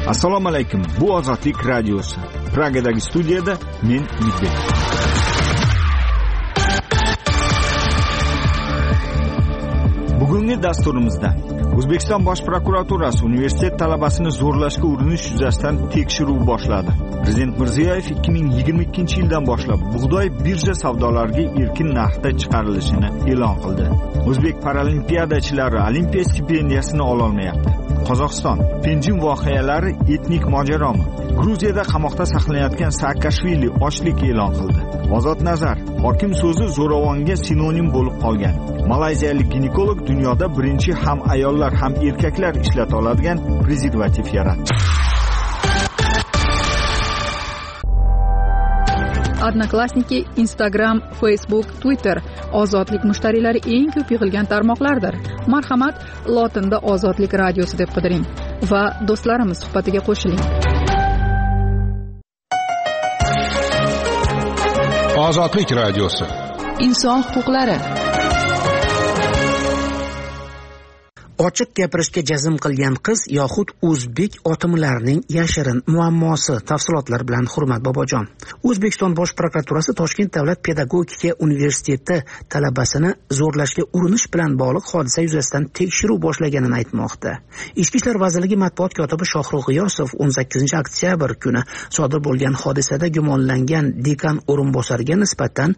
Assalomu alaykum. Bu Ozodlik radiosi. Pragadagi studiyada men Umidbek. Bugungi dasturimizda O'zbekiston Bosh prokuraturasi universitet talabasini zo'rlashga urinish yuzasidan tekshiruv boshladi. Prezident Mirziyoyev 2022-yildan boshlab bug'doy birja savdolariga erkin narxda chiqarilishini e'lon qildi. O'zbek paralimpiadachilari olimpiya stipendiyasini ola olmayapti. Qozog'iston Penjin voqealari etnik mojaromi? Gruziyada qamoqda saqlanayotgan Saakashvili ochlik e'lon qildi. Ozod Nazar hokim so'zi zo'ravonga sinonim bo'lib qolgan. Malayziyalik ginekolog dunyoda birinchi ham ayollar ham erkaklar ishlata oladigan prezervativ yaratdi. Odnoklassniki, Instagram, Facebook, Twitter ozodlik mushtariylari eng ko'p yig'ilgan tarmoqlardir. Marhamat, lotinda Ozodlik radiosi deb qidiring va do'stlarimiz suhbatiga qo'shiling. Ozodlik radiosi. Inson huquqlari. Ochiq gapirishga jazm qilgan qiz yoxud o'zbek otimlarining yashirin muammosi. Tafsilotlar bilan Hurmat Bobojon. O'zbekiston Bosh prokuraturasi Toshkent davlat pedagogika universiteti talabasini zo'rlashga urinish bilan bog'liq hodisa yuzasidan tekshiruv boshlaganini aytmoqda. Ichki ishlar vazirligi matbuot kotibi Shohrux G'iyosov 18-oktyabr kuni sodir bo'lgan hodisada gumonlangan dekan o'rinbosariga nisbatan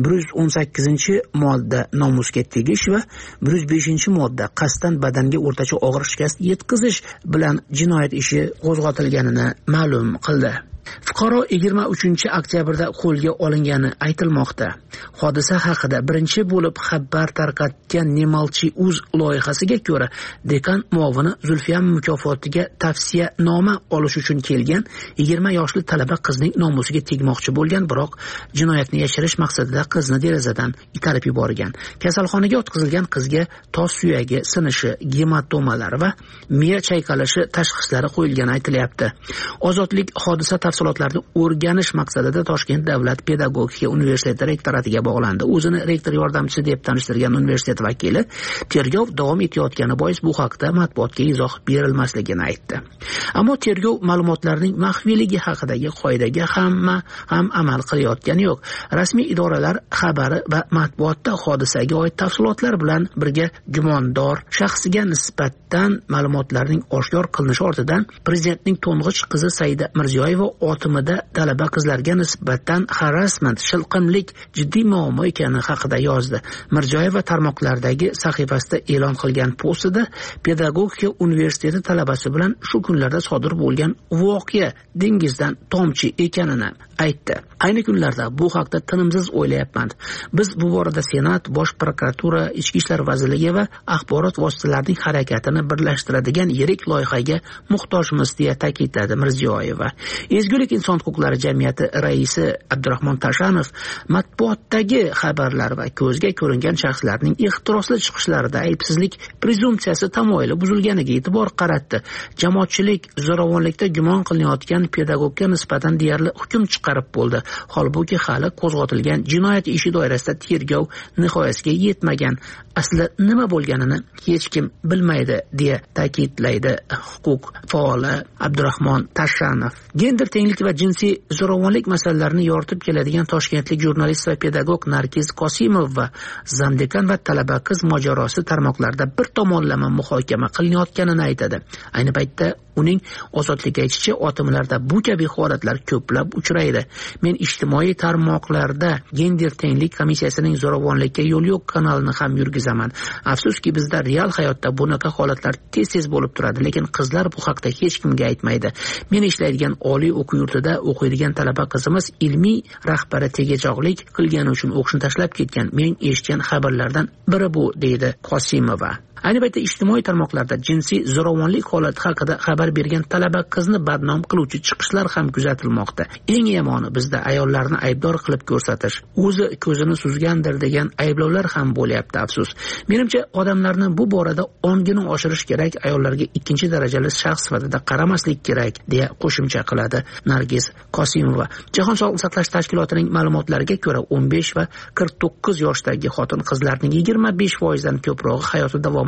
118-modda nomusga tegish va 105-modda qasddan badanga o'rtacha og'ir shikast yetkazish bilan jinoyat ishi qo'zg'atilganini ma'lum qildi. Fuqaro 23-oktyabrda qo'lga olingani aytilmoqda. Hodisa haqida birinchi bo'lib xabar tarqatgan Nemalchi.uz loyihasiga ko'ra, dekan muovini Zulfiya mukofotiga tavsiya noma olish uchun kelgan 20 yoshli talaba qizning nomusiga tegmoqchi bo'lgan, biroq jinoyatni yashirish maqsadida qizni derazadan itarib yuborgan. Kasalxonaga yotqizilgan qizga tos suyagi sinishi, gematomalar va miya chayqalishi tashxislari qo'yilgani aytilyapti. Ozodlik hodisa tafsilotlarini o'rganish maqsadida Toshkent davlat pedagogika universiteti rektoratiga bog'landi. O'zini rektor yordamchisi deb tanishtirgan universitet vakili tergov davom etayotgani bois bu haqda matbuotga izoh berilmasligini aytdi. Ammo tergov ma'lumotlarining maxfiyligi haqidagi qoidaga ham amal qilayotgani yo'q. Rasmiy idoralar xabari va matbuotda hodisaga oid tafsilotlar bilan birga gumondor shaxsiga nisbatan ma'lumotlarning oshkor qilinishi ortidan prezidentning to'ng'ich qizi Saida Mirziyoyeva otimida talaba qizlarga nisbatan harassment, shilqimlik jiddiy muammo ekani haqida yozdi. Mirziyoyeva tarmoqlardagi sahifasida e'lon qilgan postida pedagogika universiteti talabasi bilan shu kunlarda sodir bo'lgan voqea dengizdan tomchi ekanini aytdi. Ayni kunlarda bu haqda tinimsiz o'ylayapman. Biz bu borada Senat, Bosh prokuratura, Ichki ishlar vazirligi va axborot vositalarining harakatini birlashtiradigan yirik loyihaga muhtojmiz deya ta'kidladi Mirziyoyeva. Ezgulik inson huquqlari jamiyati raisi Abdurahmon Tashanov matbuotdagi xabarlar va ko'zga ko'ringan shaxslarning ehtirosli chiqishlarida aybsizlik prezumsiyasi tamoyili buzilganiga e'tibor qaratdi. Jamoatchilik zo'ravonlikda gumon qilinayotgan pedagogga nisbatan deyarli hukm chiqarib bo'ldi. Holbuki hali qo'zg'atilgan jinoyat ishi doirasida tergov nihoyasiga yetmagan. Asli nima bo'lganini hech kim bilmaydi deya ta'kidlaydi huquq faoli Abdurahmon Tashanov. Gender tenglik va jinsiy zo'ravonlik masalalarini yoritib keladigan toshkentlik jurnalist va pedagog Nargiz Qosimov va zamdekan va talaba qiz mojarosi tarmoqlarda bir tomonlama muhokama qilinayotganini aytadi. Ayni paytda uning ozodlikka aytishicha, otimlarda bu kabi holatlar ko'plab uchraydi. Men ijtimoiy tarmoqlarda gender tenglik komissiyasining zo'ravonlikka yo'l yo'q kanalini ham yurgizaman. Afsuski bizda real hayotda bunaqa holatlar tez bo'lib turadi, lekin qizlar bu haqda hech kimga aytmaydi. Men ishlaydigan oliy o'quv yurtida o'qiydigan talaba qizimiz ilmiy rahbari tegajog'lik qilgani uchun o'qishni tashlab ketgan. Men eshitgan xabarlardan biri bu, deydi Qosimova. Ayni paytda ijtimoiy tarmoqlarda jinsiy zo'ravonlik holati haqida xabar bergan talaba qizni badnom qiluvchi chiqishlar ham kuzatilmoqda. Eng yomoni bizda ayollarni aybdor qilib ko'rsatish, o'zi ko'zini suzgandir degan ayblovlar ham bo'lyapti, afsus. Menimcha odamlarni bu borada ongini oshirish kerak, ayollarga ikkinchi darajali shaxs sifatida qaramaslik kerak, deya qo'shimcha qiladi Nargiz Qosimova. Jahon sog'liqni saqlash tashkilotining ma'lumotlariga ko'ra 15 va 49 yoshdagi xotin-qizlarning 25% dan ko'prog'i hayoti davomida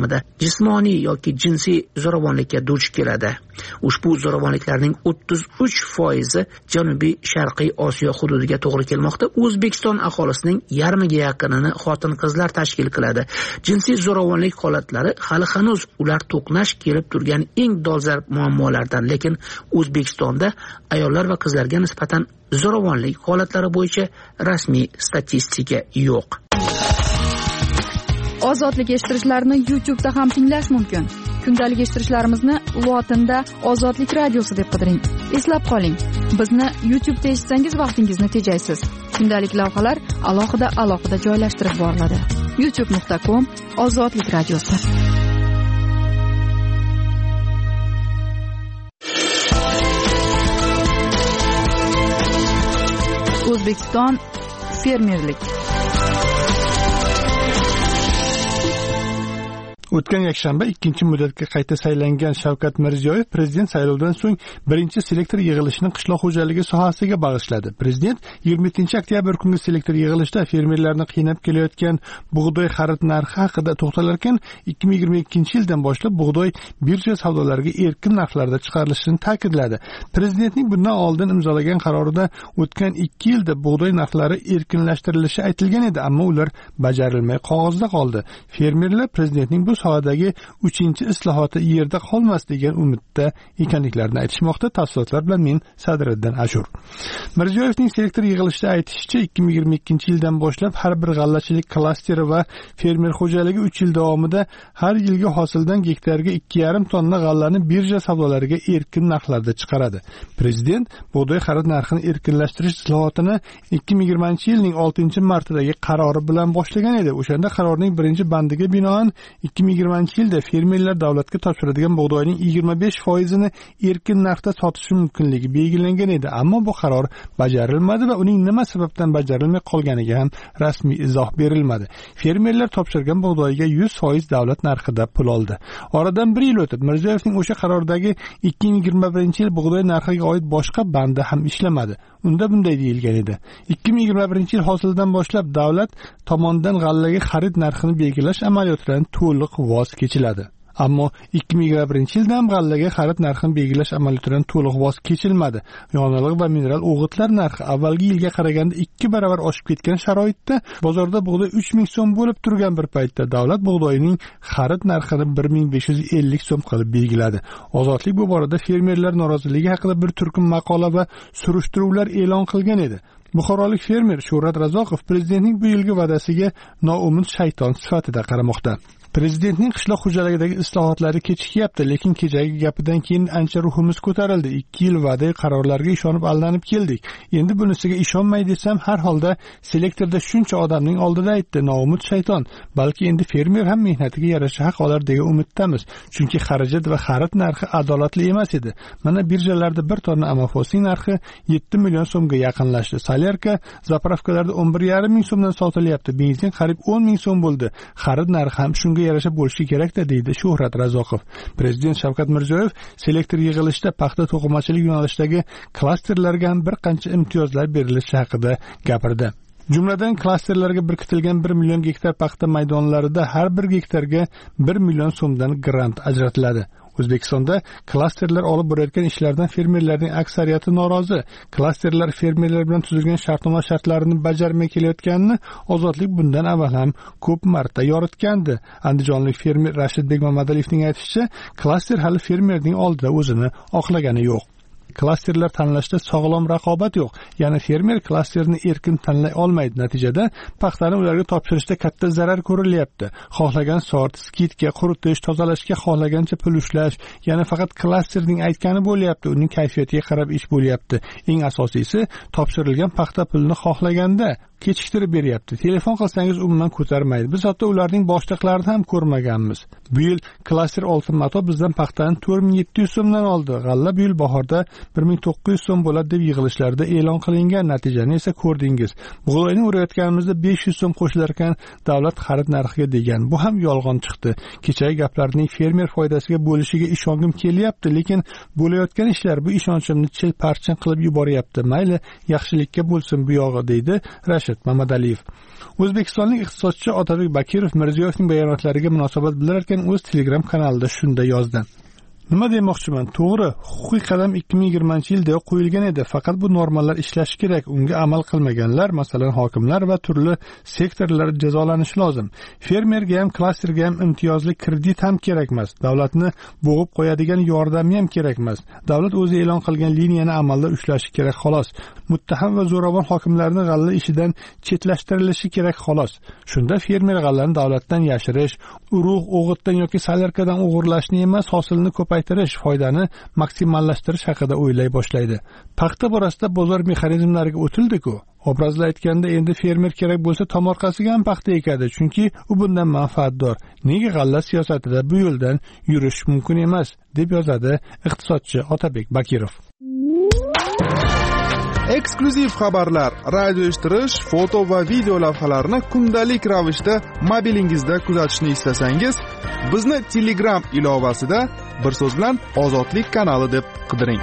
davomida jismoniy yoki jinsiy zo'ravonlikka duch keladi. Ushbu zo'ravonliklarning 33% Janubiy Sharqiy Osiyo hududiga to'g'ri kelmoqda. O'zbekiston aholisining yarmiga yaqinini xotin-qizlar tashkil qiladi. Jinsiy zo'ravonlik holatlari hali hanuz ular to'qnash kelib turgan eng dolzarb muammolardan, lekin O'zbekistonda ayollar va qizlarga nisbatan zo'ravonlik holatlari bo'yicha rasmiy statistika yo'q. Ozodlik eshittirishlarni YouTube'da ham tinglash mumkin. Kundalik eshittirishlarimizni lotinda Ozodlik radiosi deb qidiring. Eslab qoling, bizni YouTube'da eshitsangiz vaqtingizni tejaysiz. Kundalik lavhalar alohida joylashtirib boriladi. youtube.com/Ozodlik radiosi. O'zbekiston fermerlik. O'tgan yakshanba 2-muddatga qayta saylangan Shavkat Mirziyoyev prezident saylovidan so'ng birinchi selektor yig'ilishini qishloq xo'jaligi sohasiga bag'ishladi. Prezident 27-oktyabr kungi selektor yig'ilishida fermerlarni qiynab kelayotgan bug'doy xarid narxi haqida to'xtalar ekan, 2022-yildan boshlab bug'doy birja savdolariga erkin narxlarda chiqarilishini ta'kidladi. Prezidentning bundan oldin imzolagan qarorida o'tgan 2 yilda bug'doy narxlari erkinlashtirilishi aytilgan edi, ammo ular bajarilmay qog'ozda qoldi. Fermerlar prezidentning bu sohadagi 3-islohoti yerda qolmas degan umidda ekanliklarini aytishmoqda. Tafsilotlar bilan men Sadriddin Ashur. Mirziyoyevning selektor yig'ilishida aytishicha, 2022-yildan boshlab har bir g'allachilik klasteri va fermer xo'jaligi 3 yil davomida har yilgi hosildan gektarga 2,5 tonna g'allani birja savdolariga erkin narxlarda chiqaradi. Prezident bug'doy xarid narxini erkinlashtirish islohotini 2020-yilning 6-martidagi qarori bilan boshlagan edi. O'shanda qarorning birinchi bandiga binoan 2020-yilda fermerlar davlatga topshiradigan bug'doyning 25%ni erkin narxda sotishi mumkinligi belgilangan edi, ammo bu qaror bajarilmadi va uning nima sababdan bajarilmay qolganiga ham rasmiy izoh berilmadi. Fermerlar topshirgan bug'doyga 100% davlat narxida pul oldi. Oradan 1 yil o'tib, Mirziyoyevning o'sha qarordagi 2021-yil bug'doy narxiga oid boshqa bandi ham ishlamadi. Unda bunday deyilgan edi: 2021-yil hosilidan boshlab davlat tomonidan g'allaga xarid narxini belgilash amaliyotidan to'liq voz kechiladi. Ammo 2021-yilda ham g'allaga xarid narxini belgilash amaliyotidan to'liq voz kechilmadi. Yong'oq va mineral o'g'itlar narxi avvalgi yilga qaraganda 2 barobar oshib ketgan sharoitda bozorda bug'doy 3000 so'm bo'lib turgan bir paytda davlat bug'doyning xarid narxini 1550 so'm qilib belgiladi. Ozodlik bu borada fermerlar noroziligi haqida bir turkum maqola va surishtiruvlar e'lon qilgan edi. Buxorolik fermer Shuhrat Razoqov prezidentning bu yilgi va'dasiga noumid shayton sifatida qaramoqda. Prezidentning qishloq xo'jaligidagi islohotlari kechikyapti, lekin kechagi gapidan keyin ancha ruhimiz ko'tarildi. 2 yil va'da qarorlarga ishonib aldanib keldik. Endi bunisiga ishonmay desam, har holda selektorda shuncha odamning oldida aytdi, noumid shayton. Balki endi fermer ham mehnatiga yarasha haq olar degan umiddamiz. Chunki xarajat va xarid narxi adolatli emas edi. Mana birjalarda 1 tonna amafosning narxi 7 million so'mga yaqinlashdi. Solyarka zapravkalarda 11,5 ming so'mdan sotilyapti. Benzin qariyb 10 ming so'm bo'ldi. Xarid narxi ham shunga yarasha bo'lishi kerak-da, deydi Shuhrat Razoqov. Prezident Shavkat Mirziyoyev selektor yig'ilishida paxta to'qimachilik yo'nalishidagi klasterlarga ham bir qancha imtiyozlar berilishi haqida gapirdi. Jumladan klasterlarga birkitilgan 1 million gektar paxta maydonlarida har bir gektarga 1 million so'mdan grant ajratiladi. O'zbekistonda klasterlar olib borayotgan ishlardan fermerlarning aksariyati norozi. Klasterlar fermerlar bilan tuzilgan shartnoma shartlarini bajarmay kelayotganini Ozodlik bundan avval ham ko'p marta yoritgandi. Andijonlik fermer Rashidbek Mamadaliyevning aytishicha, klaster hali fermerning oldida o'zini oqlagani yo'q. Klasterlar tanlashda sog'lom raqobat yo'q. Ya'ni fermer klasterni erkin tanlay olmaydi. Natijada paxtani ularga topshirishda katta zarar ko'rilyapti. Xohlagan sort, skidga, quritish, tozalashga xohlagancha pul ushlash, ya'ni faqat klasterning aytgani bo'lyapti, uning kayfiyatiga qarab ish bo'lyapti. Eng asosiysi, topshirilgan paxta pulni xohlaganda kechiktirib beryapti. Telefon qilsangiz umuman ko'tarmaydi. Biz hatto ularning boshliqlarini ham ko'rmaganmiz. Bu yil klaster Oltin Mato bizdan paxtani 4700 so'mdan oldi. G'alla bu yil bahorda 1900 so'm bo'ladi deb yig'ilishlarda e'lon qilingan, natijani esa ko'rdingiz. Bug'doyni o'rayotganimizda 500 so'm qo'shilar ekan davlat xarid narxiga degan. Bu ham yolg'on chiqdi. Kechagi gaplarning fermer foydasiga bo'lishiga ishongim kelyapti, lekin bo'layotgan ishlar bu ishonchimni chil-parchin qilib yuboryapti. Mayli, yaxshilikka bo'lsin bu yog'i, deydi Rashid Mamadaliyev. O'zbekistonlik iqtisodchi Otabek Bakirov Mirziyoyevning bayonotlariga munosabat bildirarkan o'z Telegram kanalida shunday yozdi: Nima demoqchiman? To'g'ri, huquqiy qadam 2020-yilda qo'yilgan edi, faqat bu normalar ishlashi kerak. Unga amal qilmaganlar, masalan, hokimlar va turli sektorlar jazolanishi lozim. Fermerga ham, klasterga ham imtiyozli kredit ham kerak emas. Davlatni bo'g'ib qo'yadigan yordam ham kerak emas. Davlat o'zi e'lon qilgan liniyani amalda ushlashi kerak xolos. Muttaham va zo'ravon hokimlarni g'alla ishidan chetlashtirilishi kerak xolos. Shunda fermer g'allani davlatdan yashirish, urug', o'g'itdan yoki salarkadan o'g'irlashni emas, hosilni ko'paytirish, foydani maksimallashtirish haqida o'ylay boshlaydi. Paxta borasida bozor mexanizmlariga o'tildi-ku. Obrazla aytganda endi fermer kerak bo'lsa tomorqasiga ham paxta ekadi, chunki u bundan manfaatdor. Nega g'alla siyosatida bu yo'ldan yurish mumkin emas, deb yozadi iqtisodchi Otabek Bakirov. Eksklyuziv xabarlar, radio eshittirish, foto va video lavhalarni kundalik ravishda mobilingizda kuzatishni istasangiz, bizni Telegram ilovasida bir so'z bilan Ozodlik kanali deb qidiring.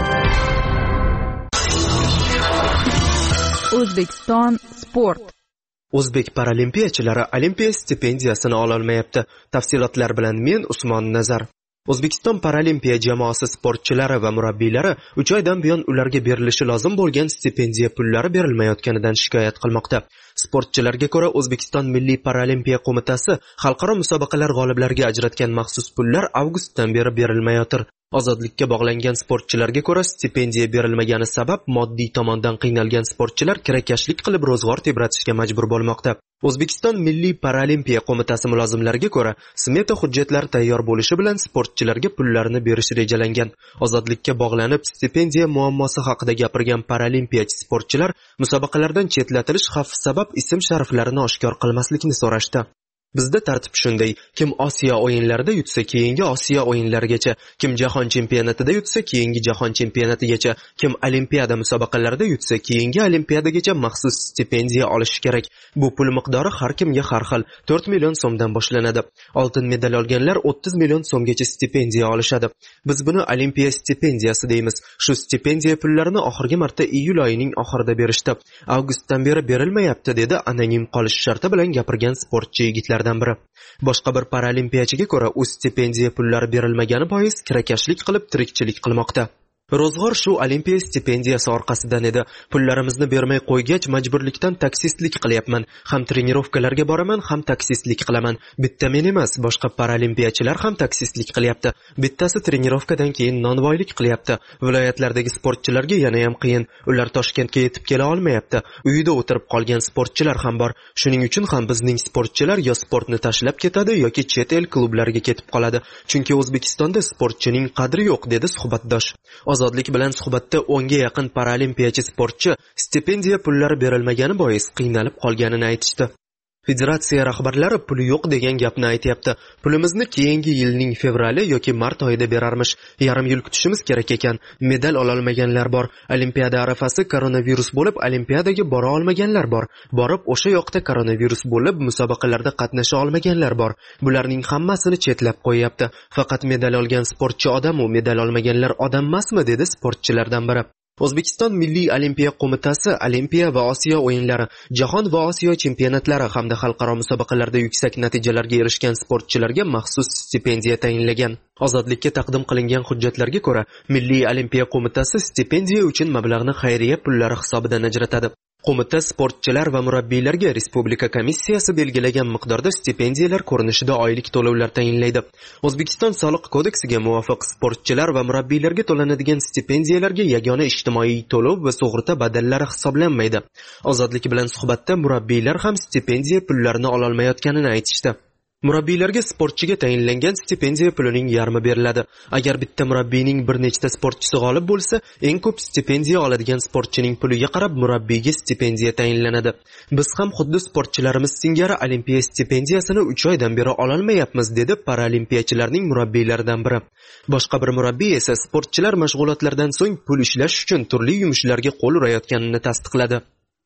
O'zbekiston sport. O'zbek paralimpiyachilari olimpiya stipendiyasini ola olmayapti. Tafsilotlar bilan men Usmon Nazar. O'zbekiston paralimpiya jamoasi sportchilari va murabbiylari 3 oydan buyon ularga berilishi lozim bo'lgan stipendiya pullari berilmayotganidan shikoyat qilmoqda. Sportchilarga ko'ra, O'zbekiston Milliy paralimpiya qo'mitasi xalqaro musobaqalar g'oliblariga ajratgan maxsus pullar avgustdan beri berilmayotir. Ozodlikka bog'langan sportchilarga ko'ra, stipendiya berilmagani sabab moddiy tomondan qiynalgan sportchilar kirakashlik qilib ro'zg'or tebratishga majbur bo'lmoqda. O'zbekiston Milliy paralimpiya qo'mitasi mulozimlariga ko'ra, smeta hujjatlari tayyor bo'lishi bilan sportchilarga pullarini berish rejalangan. Ozodlikka bog'lanib stipendiya muammosi haqida gapirgan paralimpiyachi sportchilar musobaqalardan chetlatilish xavfi sabab ism-shariflarini oshkor qilmaslikni so'rashdi. Bizda tartib shunday: kim Osiyo o'yinlarida yutsa, keyingi Osiyo o'yinlarigacha, kim jahon chempionatida yutsa, keyingi jahon chempionatigacha, kim olimpiada musobaqalarida yutsa, keyingi olimpiadagacha maxsus stipendiya olishi kerak. Bu pul miqdori har kimga har xil. 4 million so'mdan boshlanadi. Oltin medal olganlar 30 million so'mgacha stipendiya olishadi. Biz buni olimpiya stipendiyasi deymiz. Shu stipendiya pullarini oxirgi marta iyul oyining oxirida berishdi. Avgustdan beri berilmayapti, dedi anonim qolish sharti bilan gapirgan sportchi yigitlar. Biri. Boshqa bir paralimpiyachiga ko'ra, u stipendiya pullari berilmagani bois kirakashlik qilib tirikchilik qilmoqda. Ro'zg'or shu olimpiya stipendiyasi orqasidan edi. Pullarimizni bermay qo'ygach, majburlikdan taksistlik qilyapman. Ham trenirovkalarga boraman, ham taksistlik qilaman. Bitta men emas, boshqa paralimpiyachilar ham taksistlik qilyapti. Bittasi trenirovkadan keyin nonvoylik qilyapti. Viloyatlardagi sportchilarga yana ham qiyin. Ular Toshkentga yetib kela olmayapti. Uyida o'tirib qolgan sportchilar ham bor. Shuning uchun ham bizning sportchilar yo sportni tashlab ketadi yoki chet el klublariga ketib qoladi. Chunki O'zbekistonda sportchining qadri yo'q, dedi suhbatdosh. Ozodlik bilan suhbatda 10 ga yaqin paralimpiyachi sportchi stipendiya pullari berilmagani bois qiynalib qolganini aytishdi. Federatsiya rahbarlari puli yo'q degan gapni aytayapti. Pulimizni keyingi yilning fevrali yoki mart oyida berarmish. Yarim yil kutishimiz kerak ekan. Medal ola olmaganlar bor. Olimpiada arafasi koronavirus bo'lib, olimpiadaga bora olmaganlar bor. Borib o'sha yoqda koronavirus bo'lib, musobaqalarda qatnasha olmaganlar bor. Bularning hammasini chetlab qo'yapti. Faqat medal olgan sportchi odam u, medal olmaganlar odam emasmi, dedi sportchilardan biri. O'zbekiston Milliy olimpiya qo'mitasi Olimpiya va Osiyo o'yinlari, Jahon va Osiyo chempionatlari hamda xalqaro musobaqalarda yuksak natijalarga erishgan sportchilarga maxsus stipendiya tayinlagan. Ozodlikka taqdim qilingan hujjatlarga ko'ra, Milliy olimpiya qo'mitasi stipendiya uchun mablag'ni xayriya pullari hisobidan ajratadi. Qo'mita sportchilar va murabbiylarga Respublika komissiyasi belgilagan miqdorda stipendiyalar ko'rinishida oylik to'lovlar tayinlaydi. O'zbekiston soliq kodeksiga muvofiq sportchilar va murabbiylarga to'lanadigan stipendiyalarga yagona ijtimoiy to'lov va sug'urta badallari hisoblanmaydi. Ozodlik bilan suhbatda murabbiylar ham stipendiya pullarini ola olmayotganini aytishdi. Murabbiylarga sportchiga tayinlangan stipendiya pulining yarmi beriladi. Agar bitta murabbiyning bir nechta sportchisi g'olib bo'lsa, eng ko'p stipendiya oladigan sportchining puliga qarab murabbiyga stipendiya tayinlanadi. Biz ham xuddi sportchilarimiz singari olimpiya stipendiyasini 3 oydan beri ola olmayapmiz, dedi paralimpiyachilarning murabbiylaridan biri. Boshqa bir murabbiy esa sportchilar mashg'ulotlardan so'ng pul ishlash uchun turli yumushlarga qo'l urayotganini tasdiqladi.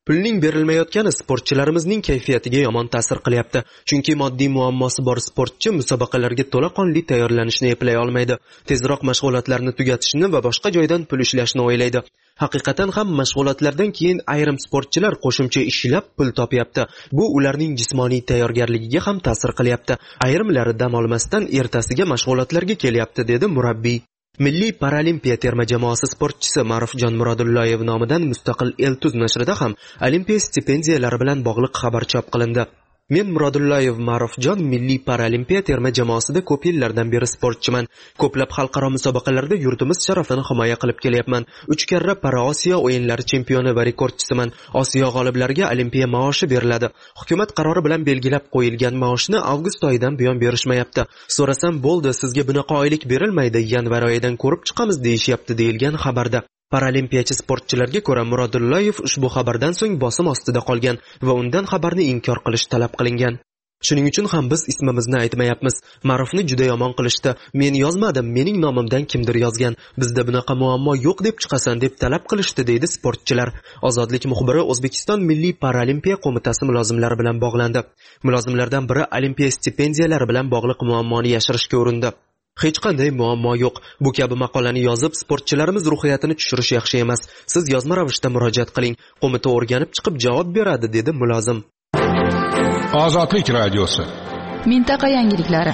Pulning berilmayotgani sportchilarimizning kayfiyatiga yomon ta'sir qilyapti. Chunki moddiy muammosi bor sportchi musobaqalarga to'laqonli tayyorlanishni eplay olmaydi. Tezroq mashg'ulotlarni tugatishni va boshqa joydan pul ishlashni o'ylaydi. Haqiqatan ham mashg'ulotlardan keyin ayrim sportchilar qo'shimcha ishlab pul topyapti. Bu ularning jismoniy tayyorgarligiga ham ta'sir qilyapti. Ayrimlari dam olmasdan ertasiga mashg'ulotlarga kelyapti, dedi murabbiy. Milliy paralimpiya terma jamoasi sportchisi Ma'rufjon Muradullayev nomidan mustaqil Eltuz nashrida ham olimpiya stipendiyalari bilan bog'liq xabar chop qilindi. Men Muradullayev Ma'rufjon milliy paralimpiya terma jamoasida ko'p yillardan beri sportchiman. Ko'plab xalqaro musobaqalarda yurtimiz sharafini himoya qilib kelyapman. 3 karra Paraosiyo o'yinlari chempioni va rekordchisiman. Osiyo g'oliblariga olimpiya maoshi beriladi. Hukumat qarori bilan belgilab qo'yilgan maoshni avgust oyidan buyon berishmayapti. So'rasam, bo'ldi, sizga bunaqa oylik berilmaydi, yanvar oyidan ko'rib chiqamiz deyishyapti, deyilgan xabarda. Paralimpiyachi sportchilarga ko'ra Muradullayev ushbu xabardan so'ng bosim ostida qolgan va undan xabarni inkor qilish talab qilingan. Shuning uchun ham biz ismimizni aytmayapmiz. Ma'rufni juda yomon qilishdi. Men yozmadim, mening nomimdan kimdir yozgan. Bizda bunaqa muammo yo'q deb chiqasan deb talab qilishdi, deydi sportchilar. Ozodlik muxbiri O'zbekiston Milliy paralimpiya qo'mitasi mulozimlari bilan bog'landi. Mulozimlardan biri olimpiya stipendiyalari bilan bog'liq muammoni yashirishga urindi. Hech qanday muammo yo'q. Bu kabi maqolani yozib, sportchilarimiz ruhiyatini tushirish yaxshi emas. Siz yozma ravishda murojaat qiling. Qo'mita o'rganib chiqib javob beradi, dedi mulozim. Ozodlik radiosi. Mintaqa yangiliklari.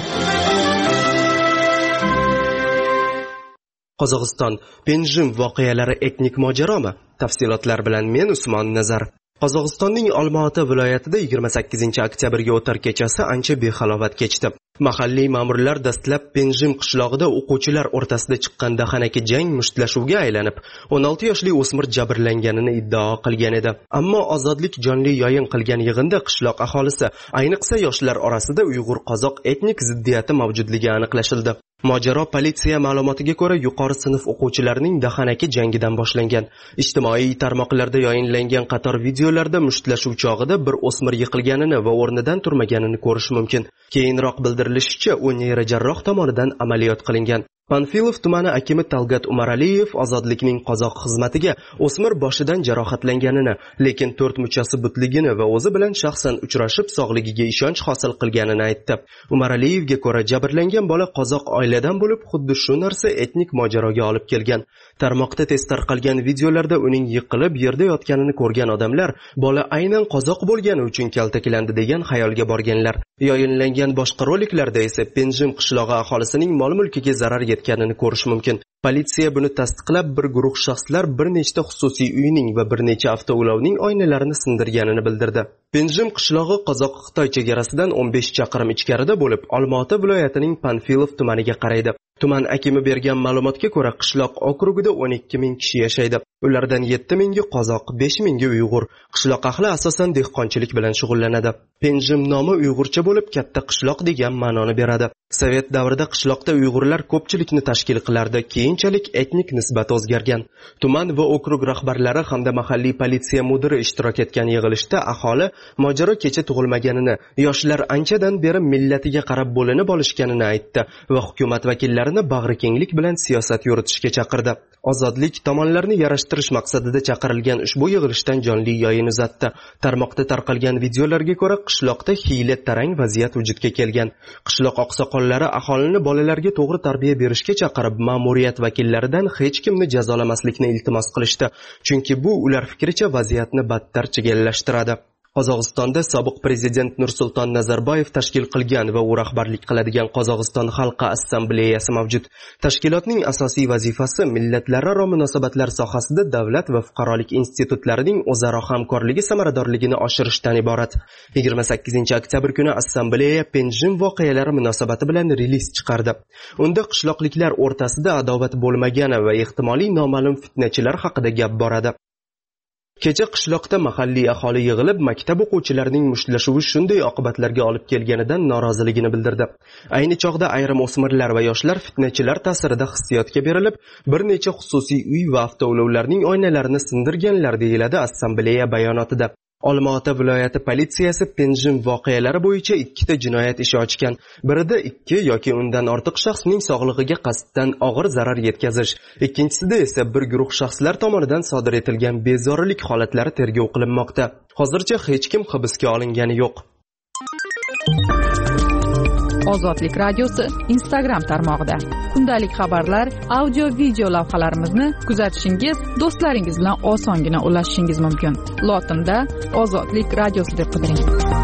Qozog'iston Penjim voqealari etnik mojaromi? Tafsilotlar bilan men Usmon Nazar. Qozog'istonning Olmaota viloyatida 28-oktyabrga o'tar kechasi ancha behalovat kechdi. Mahalliy ma'murlar dastlab Penjim qishlog'ida o'quvchilar o'rtasida chiqqan dahanaki jang mushtlashuvga aylanib, 16 yoshli o'smir jabrlanganini iddao qilgan edi. Ammo ozodlik jonli yo'yin qilgan yig'inda qishloq aholisi, ayniqsa yoshlar orasida Uyg'ur-qozoq etnik ziddiyati mavjudligi aniqlashildi. Mojaro politsiya ma'lumotiga ko'ra yuqori sinf o'quvchilarining dahanaki jangidan boshlangan. Ijtimoiy tarmoqlarda yayinlangan qator videolarda mushtlashuv chog'ida bir o'smir yiqilganini va o'rnidan turmaganini ko'rish mumkin. Keyinroq bildirilishicha, u neyrojarroh tomonidan amaliyot qilingan. Panfilov tumani akimi Talgat Umaraliyev ozodlikning qozoq xizmatiga o'smir boshidan jarohatlanganini, lekin 4 muchasi butligini va o'zi bilan shaxsan uchrashib sog'ligiga ishonch hosil qilganini aytdi. Umaraliyevga ko'ra, jabrlangan bola qozoq oiladan bo'lib, xuddi shu narsa etnik mojaroga olib kelgan. Tarmoqda tez tarqalgan videolarda uning yiqilib yerda yotganini ko'rgan odamlar, bola aynan qozoq bo'lgani uchun kaltaklandi degan xayolga borganlar. Yayinlangan boshqa roliklarda esa Penjim qishlog'i aholisining mol-mulkiga zarar yetganini ko'rish mumkin. Politsiya buni tasdiqlab, bir guruh shaxslar bir nechta xususiy uyning va bir necha avtoulovning oynalarini sindirganini bildirdi. Penjim qishlog'i Qozoq-Xitoy chegarasidan 15 chaqirim ichkarida bo'lib, Olmaota viloyatining Panfilov tumaniga qaraydi. Tuman akimi bergan ma'lumotga ko'ra, qishloq okrugida 12 ming kishi yashaydi. Ulardan 7 mingi qozoq, 5 mingi uyg'ur. Qishloq ahli asosan dehqonchilik bilan shug'ullanadi. Penjim nomi uyg'urcha bo'lib, katta qishloq degan ma'noni beradi. Sovet davrida qishloqda uyg'urlar ko'pchilikni tashkil qilardi. Keyinchalik etnik nisbat o'zgargan. Tuman va okrug rahbarlari hamda mahalliy politsiya mudiri ishtirok etgan yig'ilishda aholi mojaro kecha tug'ilmaganini, yoshlar anchadan beri millatiga qarab bo'linib olishganini aytdi va hukumat vakillarini bag'rikenglik bilan siyosat yuritishga chaqirdi. Ozodlik tomonlarni yarashtirish maqsadida chaqirilgan ushbu yig'ilishdan jonli yo'yin uzatdi. Tarmoqda tarqalgan videolarga ko'ra, qishloqda hiyla tarang vaziyat vujudga kelgan. Qishloq oqsoqollari aholini bolalarga to'g'ri tarbiya berishga chaqirib, ma'muriyat vakillaridan hech kimni jazolamaslikni iltimos qilishdi, chunki bu ular fikricha vaziyatni battar chigallashtiradi. Qozog'istonda sobiq prezident Nursulton Nazarboyev tashkil qilgan va u rahbarlik qiladigan Qozog'iston xalqi assambleyasi mavjud. Tashkilotning asosiy vazifasi millatlararo munosabatlar sohasida davlat va fuqarolik institutlarining o'zaro hamkorligi samaradorligini oshirishdan iborat. 28-oktyabr kuni assambleya Penjim voqealari munosabati bilan reliz chiqardi. Unda qishloqliklar o'rtasida adovat bo'lmagani va ehtimoliy noma'lum fitnachilar haqida gap boradi. Kecha qishloqda mahalliy aholi yig'ilib, maktab o'quvchilarining mushlashuvi shunday oqibatlarga olib kelganidan noroziligini bildirdi. Ayni chog'da ayrim o'smirlar va yoshlar fitnachilar ta'sirida hissiyotga berilib, bir necha xususiy uy va avtoulovlarning oynalarini sindirganlar, deyiladi assambleya bayonotida. Olmaota viloyati politsiyasi Penjim voqealari bo'yicha 2 jinoyat ishi ochgan. Birida 2 yoki undan ortiq shaxsning sog'lig'iga qasddan og'ir zarar yetkazish, ikkinchisida esa bir guruh shaxslar tomonidan sodir etilgan bezorilik holatlari tergov qilinmoqda. Hozircha hech kim hibsga olingani yo'q. Ozodlik radiosi Instagram tarmog'ida kundalik xabarlar, audio, video lavhalarimizni kuzatishingiz, do'stlaringiz bilan osongina ulashishingiz mumkin. Lotinda Ozodlik radiosi deb qidiring.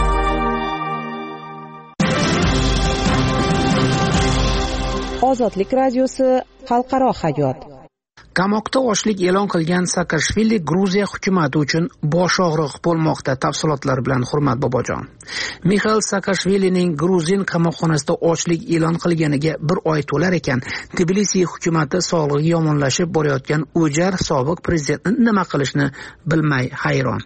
Ozodlik radiosi xalqaro hayot. Qamoqda ochlik e'lon qilgan Saakashvili Gruziya hukumati uchun bosh og'riq bo'lmoqda. Tafsilotlar bilan Hurmat Bobojon. Mixail Saakashvilining Gruzin qamoqxonasida ochlik e'lon qilganiga 1 oy to'lar ekan, Tbilisi hukumati sog'lig'i yomonlashib borayotgan o'jar sobiq prezidentni nima qilishni bilmay hayron.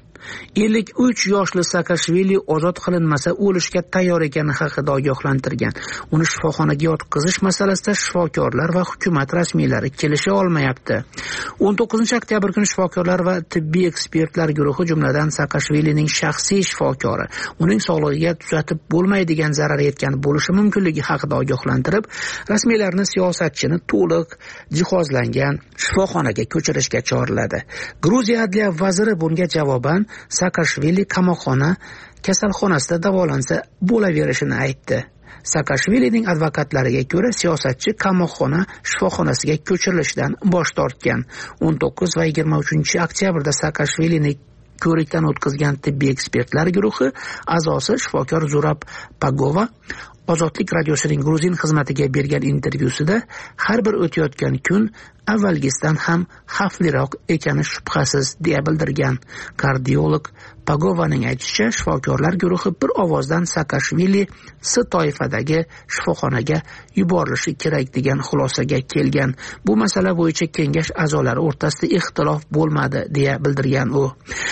53 yoshli Saakashvili ozod qilinmasa o'lishga tayyor ekani haqida ogohlantirgan. Uni shifoxonaga yotqizish masalasida shifokorlar va hukumat rasmiylari kelisha olmayapti. 19-oktyabr kuni shifokorlar va tibbiy ekspertlar guruhi, jumladan Saakashvilining shaxsiy shifokori, uning sog'lig'iga tuzatib bo'lmaydigan zarar yetgan bo'lishi mumkinligi haqida ogohlantirib, rasmiylarni siyosatchini to'liq jihozlangan shifoxonaga ko'chirishga chorladi. Gruziya adliya vaziri bunga javoban Saakashvili qamoqxona kasalxonasida davolansa bo'laverishini aytdi. Saakashvilining advokatlariga ko'ra, siyosatchi qamoqxona shifoxonasiga ko'chirilishdan bosh tortgan. 19 va 23 oktyabrda Saakashvilini ko'rikdan o'tkazgan tibbiy ekspertlar guruhi a'zosi shifokor Zurab Pagova Ozodlik radiosining Gruzin xizmatiga bergan intervyusida har bir o'tayotgan kun avvalgisidan ham xavfliroq ekani shubhasiz deya bildirgan. Kardiolog Pagovaning aytishicha, shifokorlar guruhi bir ovozdan Saakashvili S toifadagi shifoxonaga yuborilishi kerak degan xulosaga kelgan. Bu masala bo'yicha kengash a'zolari o'rtasida ixtilof bo'lmadi deya bildirgan u.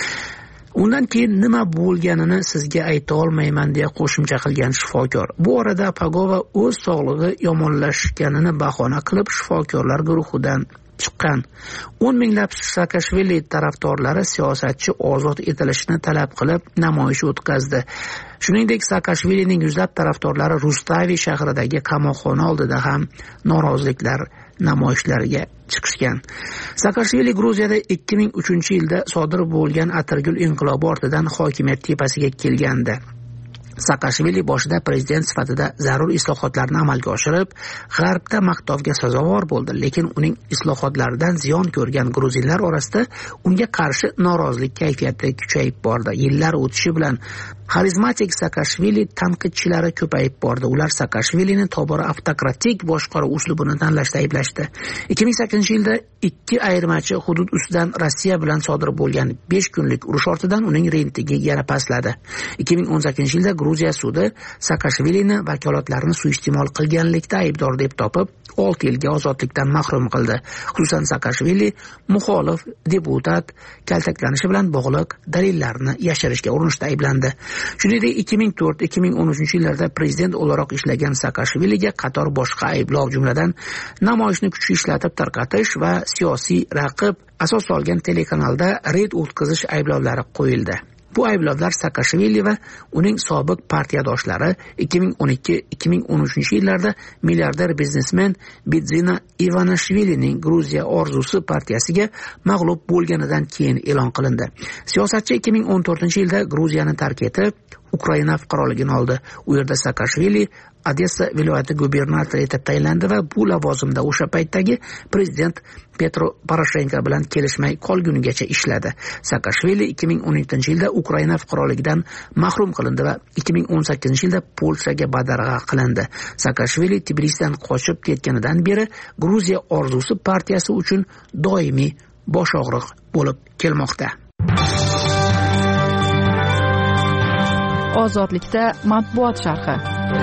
Undan keyin nima bo'lganini sizga ayta olmayman deya qo'shimcha qilgan shifokor. Bu orada Pagova o'z sog'lig'i yomonlashganini bahona qilib shifokorlar guruhidan chiqqan. 10 minglab Saakashvili tarafdorlari siyosatchi ozod etilishini talab qilib namoyish o'tkazdi. Shuningdek, Saakashvilining yuzlab tarafdorlari Rustavi shahridagi qamoqxona oldida ham noroziliklar namoyishlariga chiqishgan. Saakashvili Gruziyada 2003-yilda sodir bo'lgan atirgul inqilobi ortidan hokimiyat tepasiga kelgandi. Saakashvili boshida prezident sifatida zarur islohotlarni amalga oshirib, g'arbda maqtovga sazovor bo'ldi, lekin uning islohotlaridan ziyon ko'rgan gruzinlar orasida unga qarshi norozilik kayfiyati kuchayib bordi. Yillar o'tishi bilan xarizmatik Saakashvili tanqidchilari ko'payib bordi. Ular Saakashvilini tobora avtokratik boshqaruv uslubini tanlashda ayblashdi. 2008-yilda 2 ayirmachi hudud ustidan Rossiya bilan sodir bo'lgan 5 kunlik urush ortidan uning reytingi yana pastladi. 2018-yilda Gruziya sudi Saakashvilini vakolatlarini suiiste'mol qilganlikda aybdor deb topib, 6 yilga ozodlikdan mahrum qildi. Xususan, Saakashvili muxolif deputat kaltaklanishi bilan bog'liq dalillarni yashirishga urinishda ayblandi. Shuningdek, 2004-2013-yillarda prezident o'laroq ishlagan Saakashviliga qator boshqa ayblov, jumladan namoyishni kuchli ishlatib tarqatish va siyosiy raqib asos solgan telekanalda reyd o'tkazish ayblovlari qo'yildi. Bu ayblovlar Saakashvili va uning sobiq partiyadoshlari 2012-2013-yillarda milliarder biznesmen Bidzina Ivanishvilining Gruziya orzusi partiyasiga mag'lub bo'lganidan keyin e'lon qilindi. Siyosatchi 2014-yilda Gruziyani tark etib, Ukraina fuqaroligini oldi. U yerda Saakashvili Odessa viloyati gubernatori etib tayinlandi va bu lavozimda o'sha paytdagi prezident Petro Poroshenko bilan kelishmay qolgunigacha ishladi. Saakashvili 2017-yilda Ukraina fuqaroligidan mahrum qilindi va 2018-yilda Polshaga badarg'a qilindi. Saakashvili Tbilisidan qochib ketganidan beri Gruziya orzusi partiyasi uchun doimiy bosh og'riq bo'lib kelmoqda. Ozodlikda matbuot sharhi.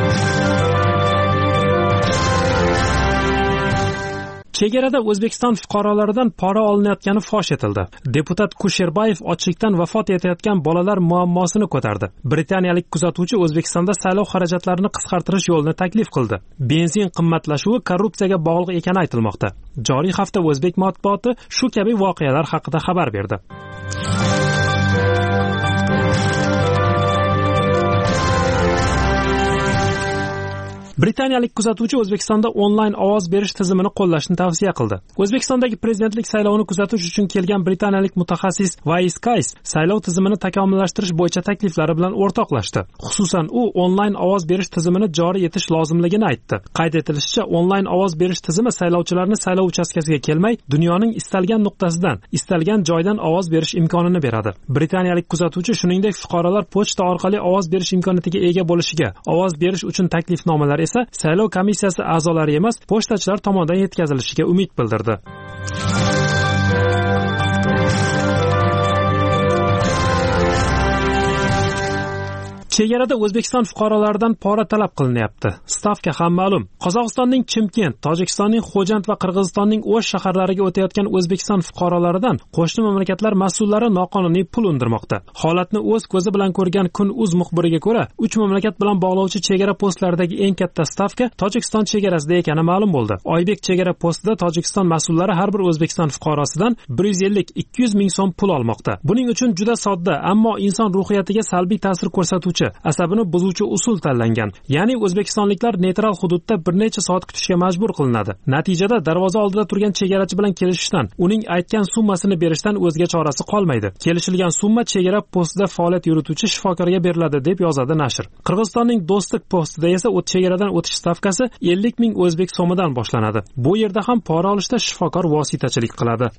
Chegarada O'zbekiston fuqarolaridan pora olinayotgani fosh etildi. Deputat Kusherbayev ochlikdan vafot etayotgan bolalar muammosini ko'tardi. Britaniyalik kuzatuvchi O'zbekistonda saylov xarajatlarini qisqartirish yo'lini taklif qildi. Benzin qimmatlashuvi korrupsiyaga bog'liq ekani aytilmoqda. Joriy hafta o'zbek matbuoti shu kabi voqealar haqida xabar berdi. Britaniyalik kuzatuvchi O'zbekistonda onlayn ovoz berish tizimini qo'llashni tavsiya qildi. O'zbekistondagi prezidentlik saylovini kuzatish uchun kelgan britaniyalik mutaxassis Wais Kays saylov tizimini takomillashtirish bo'yicha takliflari bilan o'rtoqlashdi. Xususan, u onlayn ovoz berish tizimini joriy etish lozimligini aytdi. Qayd etilishicha, onlayn ovoz berish tizimi saylovchilarni saylov uchastkasiga kelmay, dunyoning istalgan nuqtasidan, istalgan joydan ovoz berish imkonini beradi. Britaniyalik kuzatuvchi shuningdek fuqarolar pochta orqali ovoz berish imkoniyatiga ega bo'lishiga, ovoz berish uchun taklifnomalar esa saylov komissiyasi a'zolari emas, pochtachilar tomonidan yetkazilishiga umid bildirdi. Chegarada O'zbekiston fuqarolaridan pora talab qilinyapti. Stavka ham ma'lum. Qozog'istonning Chimkent, Tojikistonning Xo'jand va Qirg'izistonning O'sh shaharlariga o'tayotgan O'zbekiston fuqarolaridan qo'shni mamlakatlar mas'ullari noqonuniy pul undirmoqda. Holatni o'z ko'zi bilan ko'rgan Kun.uz muxbiriga ko'ra, 3 mamlakat bilan bog'lovchi chegara postlaridagi eng katta stavka Tojikiston chegarasida ekani ma'lum bo'ldi. Oybek chegara postida Tojikiston mas'ullari har bir O'zbekiston fuqarosidan 150-200 ming so'm pul olmoqda. Buning uchun juda sodda, ammo inson ruhiyatiga salbiy ta'sir ko'rsatuvchi, asabini buzuvchi usul tanlangan. Ya'ni o'zbekistonliklar neytral hududda bir necha soat kutishga majbur qilinadi. Natijada darvoza oldida turgan chegarachi bilan kelishishdan, uning aytgan summasini berishdan o'zga chorasi qolmaydi. Kelishilgan summa chegara postida faoliyat yurituvchi shifokorga beriladi, deb yozadi nashr. Qirg'izistonning Do'stlik postida esa chegaradan o'tish stavkasi 50 ming o'zbek so'midan boshlanadi. Bu yerda ham pora olishda shifokor vositachilik qiladi.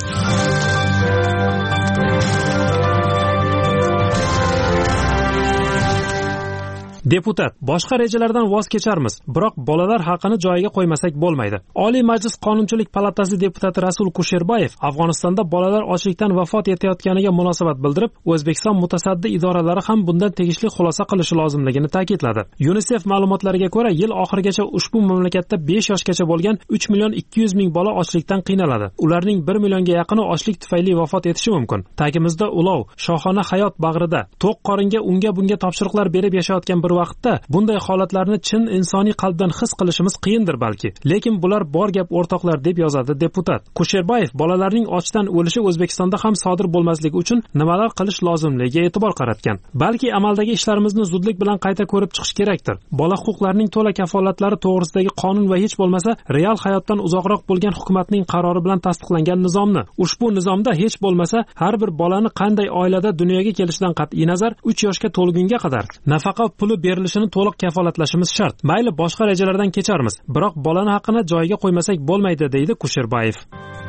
Deputat: boshqa rejalardan voz kecharmiz, biroq bolalar haqini joyiga qo'ymasak bo'lmaydi. Oliy Majlis Qonunchilik palatasi deputati Rasul Kusherbayev Afg'onistonda bolalar ochlikdan vafot etayotganiga munosabat bildirib, O'zbekiston mutasaddi idoralari ham bundan tegishli xulosa qilishi lozimligini ta'kidladi. UNICEF ma'lumotlariga ko'ra, yil oxirigacha ushbu mamlakatda 5 yoshgacha bo'lgan 3 million 200 ming bola ochlikdan qiynaladi. Ularning 1 millionga yaqini ochlik tufayli vafot etishi mumkin. Tagimizda ulov, shohona hayot bag'rida, to'q qoringa unga bunga topshiriqlar berib yashayotgan bir vaqtda bunday holatlarni chin insoniy qalbdan his qilishimiz qiyindir balki. Lekin bular bor gap o'rtoqlar, deb yozadi deputat. Kusherbayev bolalarning ochdan o'lishi O'zbekistonda ham sodir bo'lmasligi uchun nimalar qilish lozimligiga e'tibor qaratgan. Balki amaldagi ishlarimizni zudlik bilan qayta ko'rib chiqish kerakdir. Bola huquqlarining to'la kafolatlari to'g'risidagi qonun va hech bo'lmasa real hayotdan uzoqroq bo'lgan hukumatning qarori bilan tasdiqlangan nizomni, ushbu nizomda hech bo'lmasa har bir bolani qanday oilada dunyoga kelishidan qat'iy nazar 3 yoshga to'lgunga qadar nafaqa puli berilishini to'liq kafolatlashimiz shart. Mayli boshqa rejalardan kecharmiz, biroq bolani haqqini joyiga qo'ymasak bo'lmaydi, deydi Kusherbayev.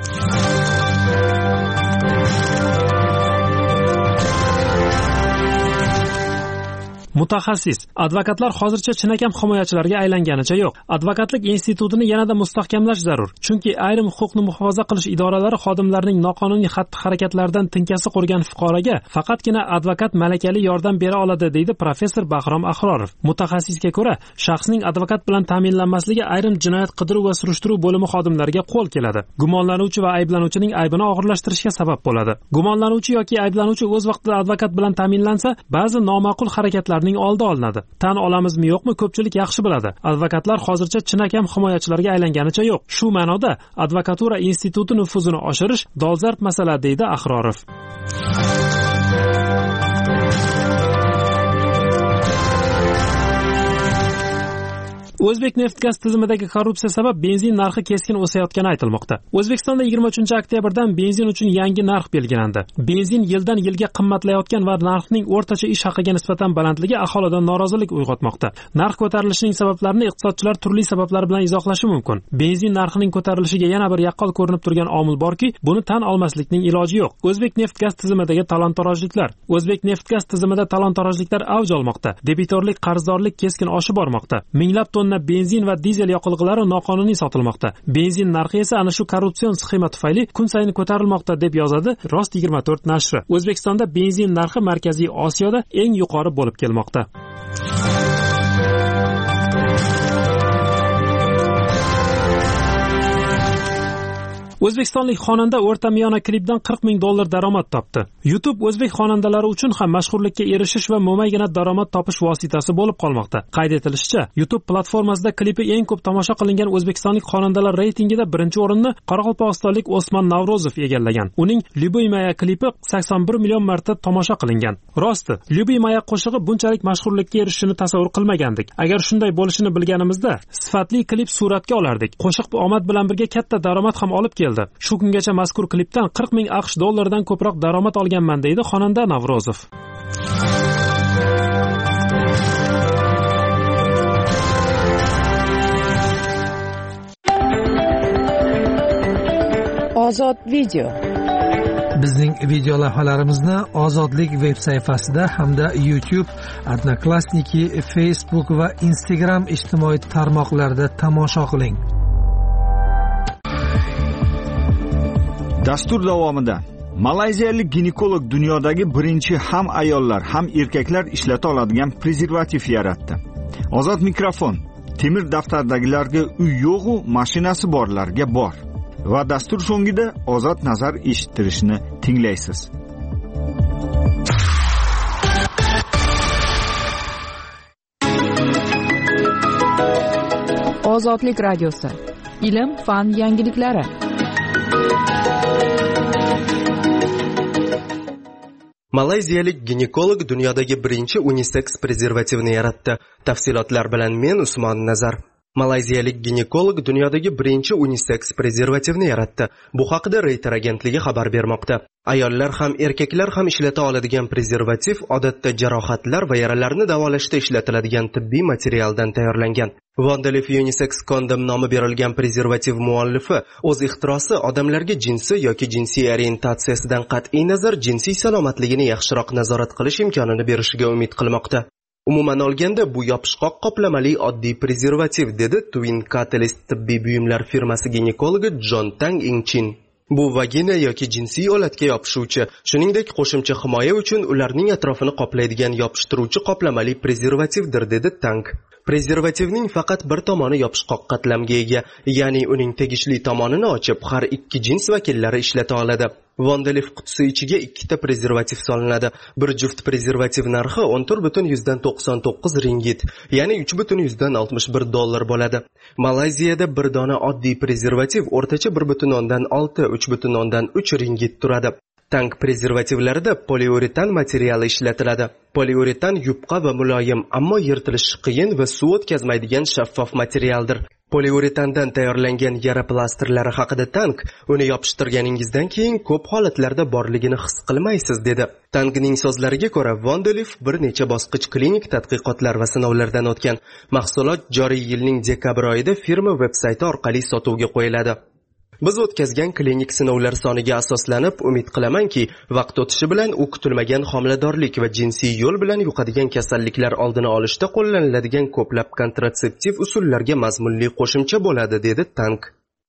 Mutaxassis: advokatlar hozircha chinakam himoyachilarga aylanganicha yo'q. Advokatlik institutini yanada mustahkamlash zarur. Chunki ayrim huquqni muhofaza qilish idoralari xodimlarining noqonuniy xatti-harakatlaridan tinkasi qurgan fuqaroga faqatgina advokat malakali yordam bera oladi, deydi professor Bahrom Ahrorov. Mutaxassisga ko'ra, shaxsning advokat bilan ta'minlanmasligi ayrim jinoyat qidiruv va surishtiruv bo'limi xodimlariga qo'l keladi. Gumonlanuvchi va ayblanuvchining aybini og'irlashtirishga sabab bo'ladi. Gumonlanuvchi yoki ayblanuvchi o'z vaqtida advokat bilan ta'minlansa, ba'zi noma'qul harakatlarning oldi olinadi. Tan olamizmi yo'qmi, ko'pchilik yaxshi biladi. Advokatlar hozircha chinakam himoyachilarga aylanganicha yo'q. Shu ma'noda advokatura instituti nufuzini oshirish dolzarb masala, deydi Ahrorov. O'zbekneftgaz tizimidagi korrupsiya sabab benzin narxi keskin o'sayotgani aytilmoqda. O'zbekistonda 23-oktyabrdan benzin uchun yangi narx belgilandi. Benzin yildan yilga qimmatlayotgan va narxning o'rtacha ish haqiga nisbatan balandligi aholida norozilik uyg'otmoqda. Narx ko'tarilishining sabablarini iqtisodchilar turli sabablar bilan izohlashi mumkin. Benzin narxining ko'tarilishiga yana bir yaqqol ko'rinib turgan omil borki, buni tan olmaslikning iloji yo'q. O'zbekneftgaz tizimidagi talon-torojliklar. O'zbekneftgaz tizimida talon-torojliklar avj olmoqda. Debitorlik, qarzdorlik keskin oshib bormoqda. Minglab benzin va dizel yoqilg'ilari noqonuniy sotilmoqda. Benzin narxi esa ana shu korrupsion sxema tufayli kun sayin ko'tarilmoqda, deb yozadi Rost 24 nashri. O'zbekistonda benzin narxi Markaziy Osiyoda eng yuqori bo'lib kelmoqda. O'zbekistonlik xonanda o'rta miyona klipdan $40,000 daromad topdi. YouTube o'zbek xonandalari uchun ham mashhurlikka erishish va mo'maygina daromad topish vositasi bo'lib qolmoqda. Qayd etilishicha, YouTube platformasida klipi eng ko'p tomosha qilingan o'zbekistonlik xonandalar reytingida birinchi o'rinni qoraqalpog'istonlik Osmon Navrozov egallagan. Uning Lyubiy Moya klipi 81 million marta tomosha qilingan. Rosti, Lyubiy Moya qo'shig'i bunchalik mashhurlikka erishishini tasavvur qilmagandik. Agar shunday bo'lishini bilganimizda, sifatli klip suratga olardik. Qo'shiq omad bilan birga katta daromad ham olib keldi. Shu kungacha mazkur klipdan $40,000 dan ko'proq daromad olganman deydi xonanda Navrozov. Ozod video. Bizning video lavhalarimizni Ozodlik veb sayfasida hamda YouTube, Odnoklassniki, Facebook va Instagram ijtimoiy tarmoqlarida tomosha qiling. Dastur davomida Malayziyalik ginekolog dunyodagi birinchi ham ayollar, ham erkaklar ishlata oladigan prezervativ yaratdi. Ozod mikrofon temir daftardagilarga uy yo'q-u, mashinasi borlarga bor. Va dastur so'ngida ozod nazar eshittirishni tinglaysiz. Ozodlik radiosi. Ilm, fan yangiliklari. Malayziyalik ginekolog dunyodagi birinchi unisex prezervativni yaratdi. Tafsilotlar bilan men Usmon Nazar. Malayziyalik ginekolog dunyodagi birinchi unisex prezervativni yaratdi. Bu haqida Reuters agentligi xabar bermoqda. Ayollar ham erkaklar ham ishlata oladigan prezervativ odatda jarohatlar va yaralarni davolashda ishlatiladigan tibbiy materialdan tayyorlangan. Wonderleaf Unisex Condom nomi berilgan prezervativ muallifi o'z ixtirosi odamlarga jinsi yoki jinsiy orientatsiyasidan qat'iy nazar jinsiy salomatligini yaxshiroq nazorat qilish imkonini berishiga umid qilmoqda. Umuman olganda bu yopishqoq qoplamali oddiy prezervativ, dedi Twin Catalyst tibbiy buyumlar firmasi ginekologi Jon Tang Ingchin. Bu vagina yoki jinsiy olatga yopishuvchi, shuningdek qo'shimcha himoya uchun ularning atrofini qoplaydigan yopishtiruvchi qoplamali prezervativdir, dedi Tang. Prezervativning faqat bir tomoni yopishqoq qatlamga ega, ya'ni uning tegishli tomonini ochib har ikki jins vakillari ishlata oladi. Wonderleaf qutisi ichiga 2 ta prezervativ solinadi. Bir juft prezervativ narxi 14,99 ringgit, ya'ni $3,61 bo'ladi. Malayziyada bir dona oddiy prezervativ o'rtacha 1,6-3,3 ringgit turadi. Tank prezervativlarida poliuretan materiali ishlatiladi. Poliuretan yupqa va muloyim, ammo yirtilishi qiyin va suv o'tkazmaydigan shaffof materialdir. Poliuretandan tayyorlangan yara plastrlari haqida Tank, uni yopishtirganingizdan keyin ko'p holatlarda borligini his qilmaysiz, dedi. Tankning so'zlariga ko'ra, Wonderleaf bir necha bosqich klinik tadqiqotlar va sinovlardan o'tgan. Mahsulot joriy yilning dekabr oyida firma veb-sayti orqali sotuvga qo'yiladi. Biz o'tkazgan klinik sinovlar soniga asoslanib, umid qilamanki, vaqt o'tishi bilan u kutilmagan homiladorlik va jinsiy yo'l bilan yuqadigan kasalliklar oldini olishda qo'llaniladigan ko'plab kontratseptiv usullarga mazmunli qo'shimcha bo'ladi, dedi Tank.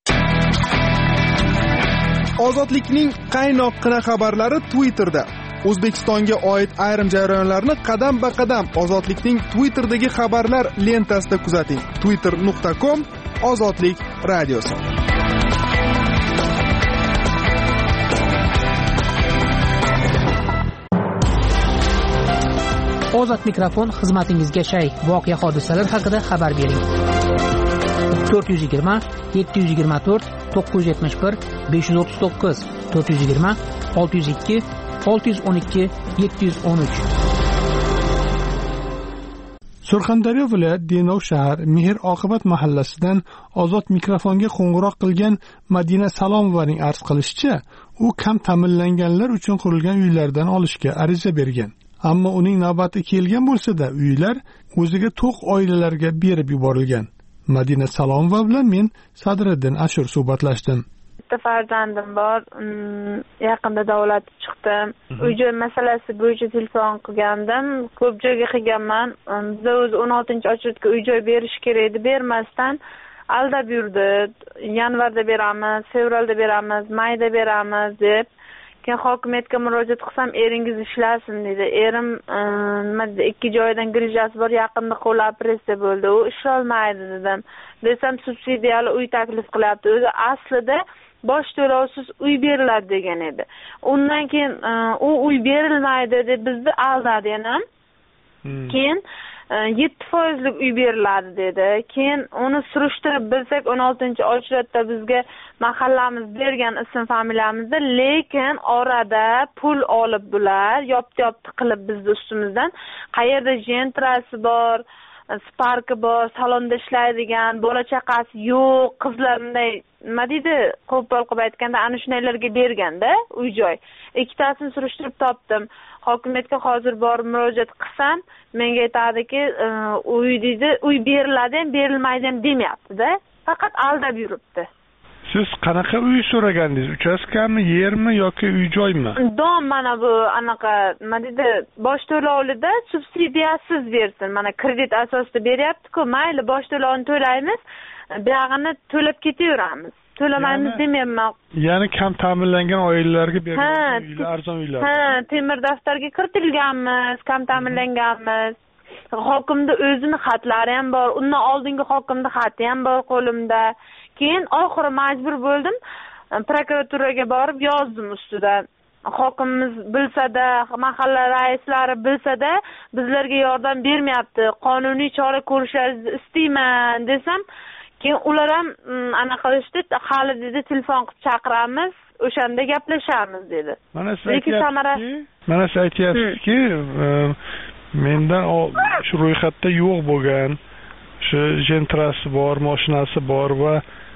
Ozodlikning qaynoqqina xabarlari Twitterda. O'zbekistonga oid ayrim jarayonlarni qadam-ba-qadam Ozodlikning Twitterdagi xabarlar lentasida kuzating. twitter.com Ozodlik radiosi. Ozod mikrofon xizmatingizga shay. Voqea hodisalar haqida xabar bering. 420 724 971 539 420 602 612 713. Surxondaryo viloyat Denov shahar Mehr oqibat mahallasidan Ozod mikrofonga qo'ng'iroq qilgan Madina Salomovaning arz qilishicha, u kam ta'minlanganlar uchun qurilgan uylardan olishga ariza bergan. Ammo uning navbati kelgan bo'lsa-da, uylar o'ziga to'q oilalarga berib yuborilgan. Madina Salomova bilan men Sadriddin Ashur suhbatlashdim. Bitta farzandim bor, yaqinda davolatib chiqdim. Uy-joy masalasi bo'yicha telefon qilgandim. Ko'p joyga qilganman. Bizda o'zi 16-ochirtga uy-joy berish kerak edi, bermasdan aldab yurdi. Yanvarda beramiz, fevralda beramiz, mayda beramiz deb. Keyin hokimiyatga murojaat qilsam, eringiz ishlasin dedi. Erim nima dedi, 2 joydan grijasi bor, yaqinda qo'l operatsiya bo'ldi. U ishlolmaydi dedim. Desam, subsidiyali uy taklif qilyapti. O'zi aslida bosh to'lovsiz uy beriladi degan edi. Undan keyin u uy berilmaydi deb bizni aldadi yana. Keyin 7% uy beriladi dedi. Keyin uni surishtirib bilsak 16-ochratda bizga mahallamiz bergan ism familiyamizda, lekin orada pul olib bular yopti qilib bizni ustimizdan qayerda jentrasi bor, sparki bor, salonda ishlaydigan, bola chaqasi yo'q, qizlarday nima deydi, qo'pol qilib aytganda ana shunaylarga berganda uy-joy. Ikkitasini surishtirib topdim. Hokimiyatga hozir borib murojaat qilsam, menga aytadiki, uy beriladi ham, berilmaydi ham demayapti-da. Faqat aldab yuribdi. Siz qanaqa uy so'ragandingiz? Uchastkami, yermi yoki uy-joymi? Dom mana bu anaqa nima deydi, bosh to'lovida subsidiyasiz bersin. Mana kredit asosida beryapti-ku, mayli bosh to'lovini to'laymiz, buyog'ini to'lab ketaveramiz. To'lamaymiz demayman. Ya'ni kam ta'minlangan oilalarga berilgan uylar, arzon uylar. Temir daftarga kiritilganmiz, kam ta'minlanganmiz. Hokimda o'zini xatlari ham bor, undan oldingi hokimda xati ham bor qo'limda. Keyin oxiri majbur bo'ldim, prokuraturaga borib yozdim ustidan. Hokimimiz bilsa-da, mahalla raislari bilsa-da, bizlarga yordam bermayapti. Qonuniy chora ko'rishlaringizni istayman desam, keyin ular ham ana qilishdi, hali dedi telefon qilib chaqiramiz, o'shanda gaplashamiz dedi. Mana siz aytyapsizki, mendan shu ro'yxatda yo'q bo'lgan, shu jentrasi bor, mashinasi bor va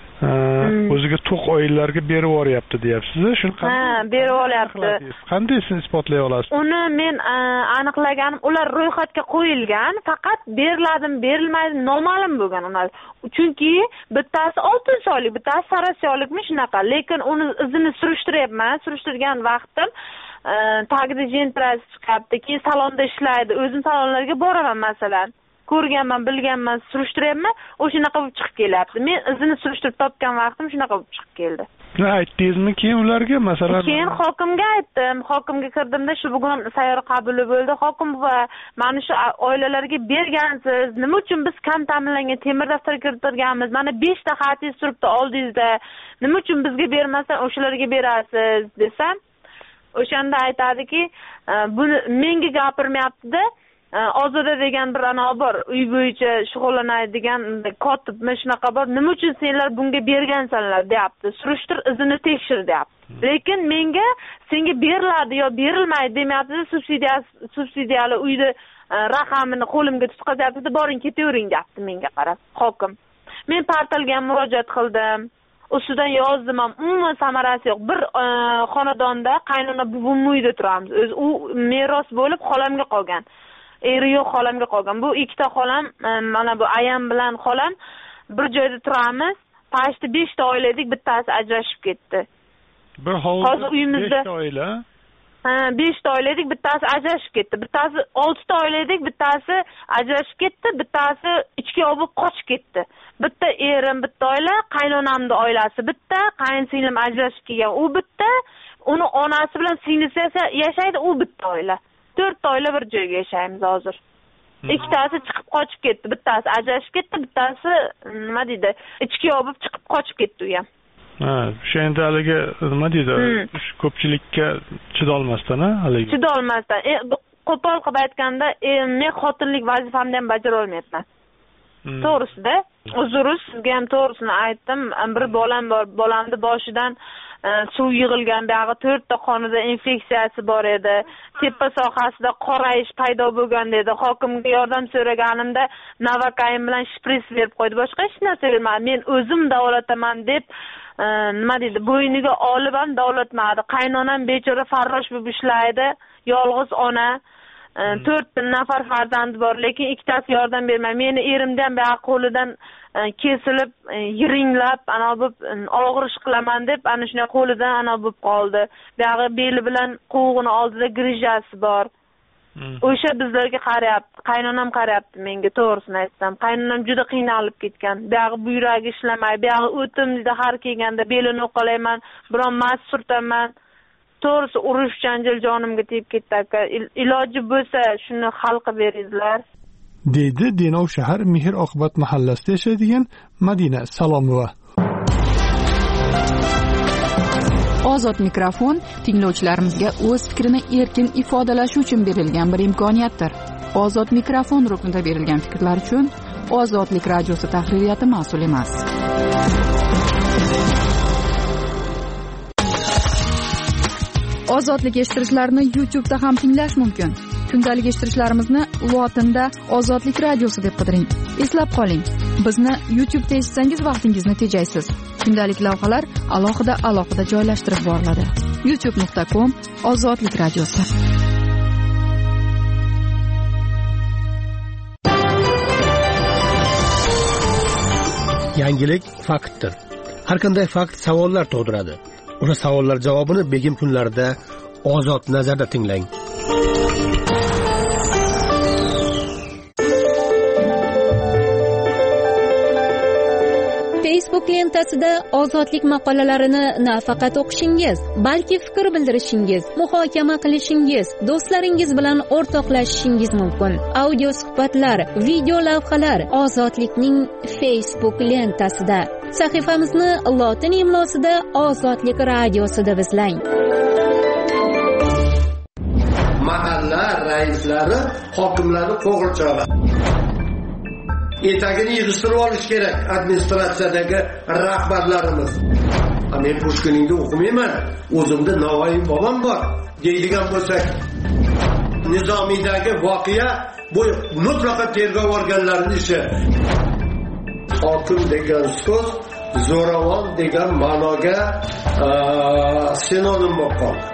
o'ziga to'q oilalarga berib yuboryapti deyapsiz. Shuni berib yuboryapti. Qanday siz isbotlay olasiz? Uni men aniqlaganim, ular ro'yxatga qo'yilgan, faqat beriladimi, berilmaydi noma'lum bo'lgan ular. Chunki bittasi 6 oylik, bittasi sarasi oylikmi shunaqa. Lekin uni izini surishtiryapman. Surishtirgan vaqtim tagida jentrasi chiqibdi, keyin salonda ishlaydi. O'zim salonlarga boraman masalan. Ko'rganman, bilganman, surishtiryapman, o'shanaqa bo'lib chiqib kelyapti. Men izini surishtirib topgan vaqtim shunaqa bo'lib chiqib keldi. Aytdingizmi keyin ularga, masalan? Keyin hokimga aytdim. Hokimga kirdimda, shu bugun sayyor qabuli bo'ldi. Hokim buva, mana shu oilalarga bergansiz. Nima uchun biz kam ta'minlangan temir daftar kiritilganmiz? Mana 5 ta xatingiz turibdi oldingizda. Nima uchun bizga bermasdan o'shalarga berasiz desam, o'shanda aytadiki, buni menga gapirmayapti-da. Ozoda degan bir ana bor, uy bo'yicha shug'ullanadigan kotibmi shunaqa bor. Nima uchun senlar bunga bergansanlar deyapti. Surishtir, izini tekshir deyapti. Lekin menga senga beriladi yo berilmaydi demayapti. Subsidiyali uyni raqamini qo'limga tutqazyapti. Boring ketavering deyapti menga qarab hokim. Men portalga murojaat qildim. Ustidan yozdim ham, umuman samarasi yo'q. Bir xonadonda qaynona buvim uyda turamiz. O'zi u meros bo'lib xolamga qolgan. Eri yo'q xolamga qolgan. Bu ikkita xolam, mana bu ayam bilan xolam bir joyda turamiz. Pashti 5 ta oila edik, bittasi ajrashib ketdi. Bir hovuzda 5 ta oila? 5 ta oila edik, bittasi ajrashib ketdi. Bittasi 6 ta oila edik, bittasi ajrashib ketdi, bittasi ichki olib qochib ketdi. Bitta erim, bitta oila, qaynonamning oilasi bitta, qaynsinglim ajrashib kelgan, u bitta, uni onasi bilan singlisi yashaydi, u bitta oila. 4 ta oila bir joyga yashaymiz hozir. Ikkitasi chiqib qochib ketdi, bittasi ajrashib ketdi, bittasi nima deydi, ichki olib chiqib qochib ketdi u ham. O'sha endi haligi nima deydi, ko'pchilikka chidolmasdan, haligi. Chidolmasdan. Qo'pol qilib aytganda, men xotinlik vazifamni ham bajara olmayapman. To'g'risida, uzr, sizga ham to'g'risini aytdim. Bir bolam bor, bolamni boshidan suv yig'ilgan, buyog'i 4 ta qonida infeksiyasi bor edi. Tepa sohasida qorayish paydo bo'lgan dedi. Hokimga yordam so'raganimda Navakain bilan shpris berib qo'ydi. Boshqa hech narsa bermadi. Men o'zim davolataman deb nima deydi, bo'yniga olib ham davolatmadi. Qaynonam bechora farrosh bo'lib ishlaydi, yolg'iz ona. 4 nafar farzandi bor, lekin ikkitasi yordam bermay. Meni erimdan buyog'i qo'lidan kesilib, yiringlab, ana bo'lib og'ir ish qilaman deb, ana shunday qo'lidan ana bo'lib qoldi. Buyog'i beli bilan quvg'ini oldida grijasi bor. O'sha bizlarga qarayapti, qaynonam qarayapti menga, to'g'risini aytsam. Qaynonam juda qiynalib ketgan. Buyog'i buyragi ishlamay, buyog'i o'tim dedi, har kelganda belini o'qalayman, biron mas surtaman. To'g'risi urush janjal jonimga tegib ketdi aka. Iloji bo'lsa shuni hal qilib beringizlar. Deydi Denov shahar Mehr oqibat mahallasida yashaydigan Madina Salomova. Ozod mikrofon tinglovchilarimizga o'z fikrini erkin ifodalashi uchun berilgan bir imkoniyatdir. Ozod mikrofon ruknida berilgan fikrlar uchun Ozodlik radiosi tahririyati mas'ul emas. Ozodlik eshittirishlarni YouTube'da ham tinglash mumkin. Kundalik eshittirishlarimizni lotinda Ozodlik radiosi deb qidiring. Eslab qoling, bizni YouTube'da eshitsangiz vaqtingizni tejaysiz. Kundalik lavhalar alohida joylashtirib boriladi. youtube.com Ozodlik radiosi. Yangilik faktdir. Har qanday fakt savollar tug'diradi. Uni savollar javobini begim kunlarida Ozod nazarda tinglang. Facebook lentasida ozodlik maqolalarini nafaqat o'qishingiz, balki fikr bildirishingiz, muhokama qilishingiz, do'stlaringiz bilan o'rtoqlashishingiz mumkin. Audio suhbatlar, video lavhalar Ozodlikning Facebook lentasida. Sahifamizni lotin imlosida Ozodlik radiosi deb izlang. Mahalla raislari, hokimlarni qo'g'irchoqlar. Etagini yig'ishtirib olish kerak administratsiyadagi rahbarlarimiz. Men Pushkiningni o'qimayman, o'zimda Navoiy bobom bor deydigan bo'lsak, Nizomiydagi voqea bu mutlaqo tergov organlarining ishi. Hokim degan so'z zo'ravon degan ma'noga sinonim bo'lib qoldi.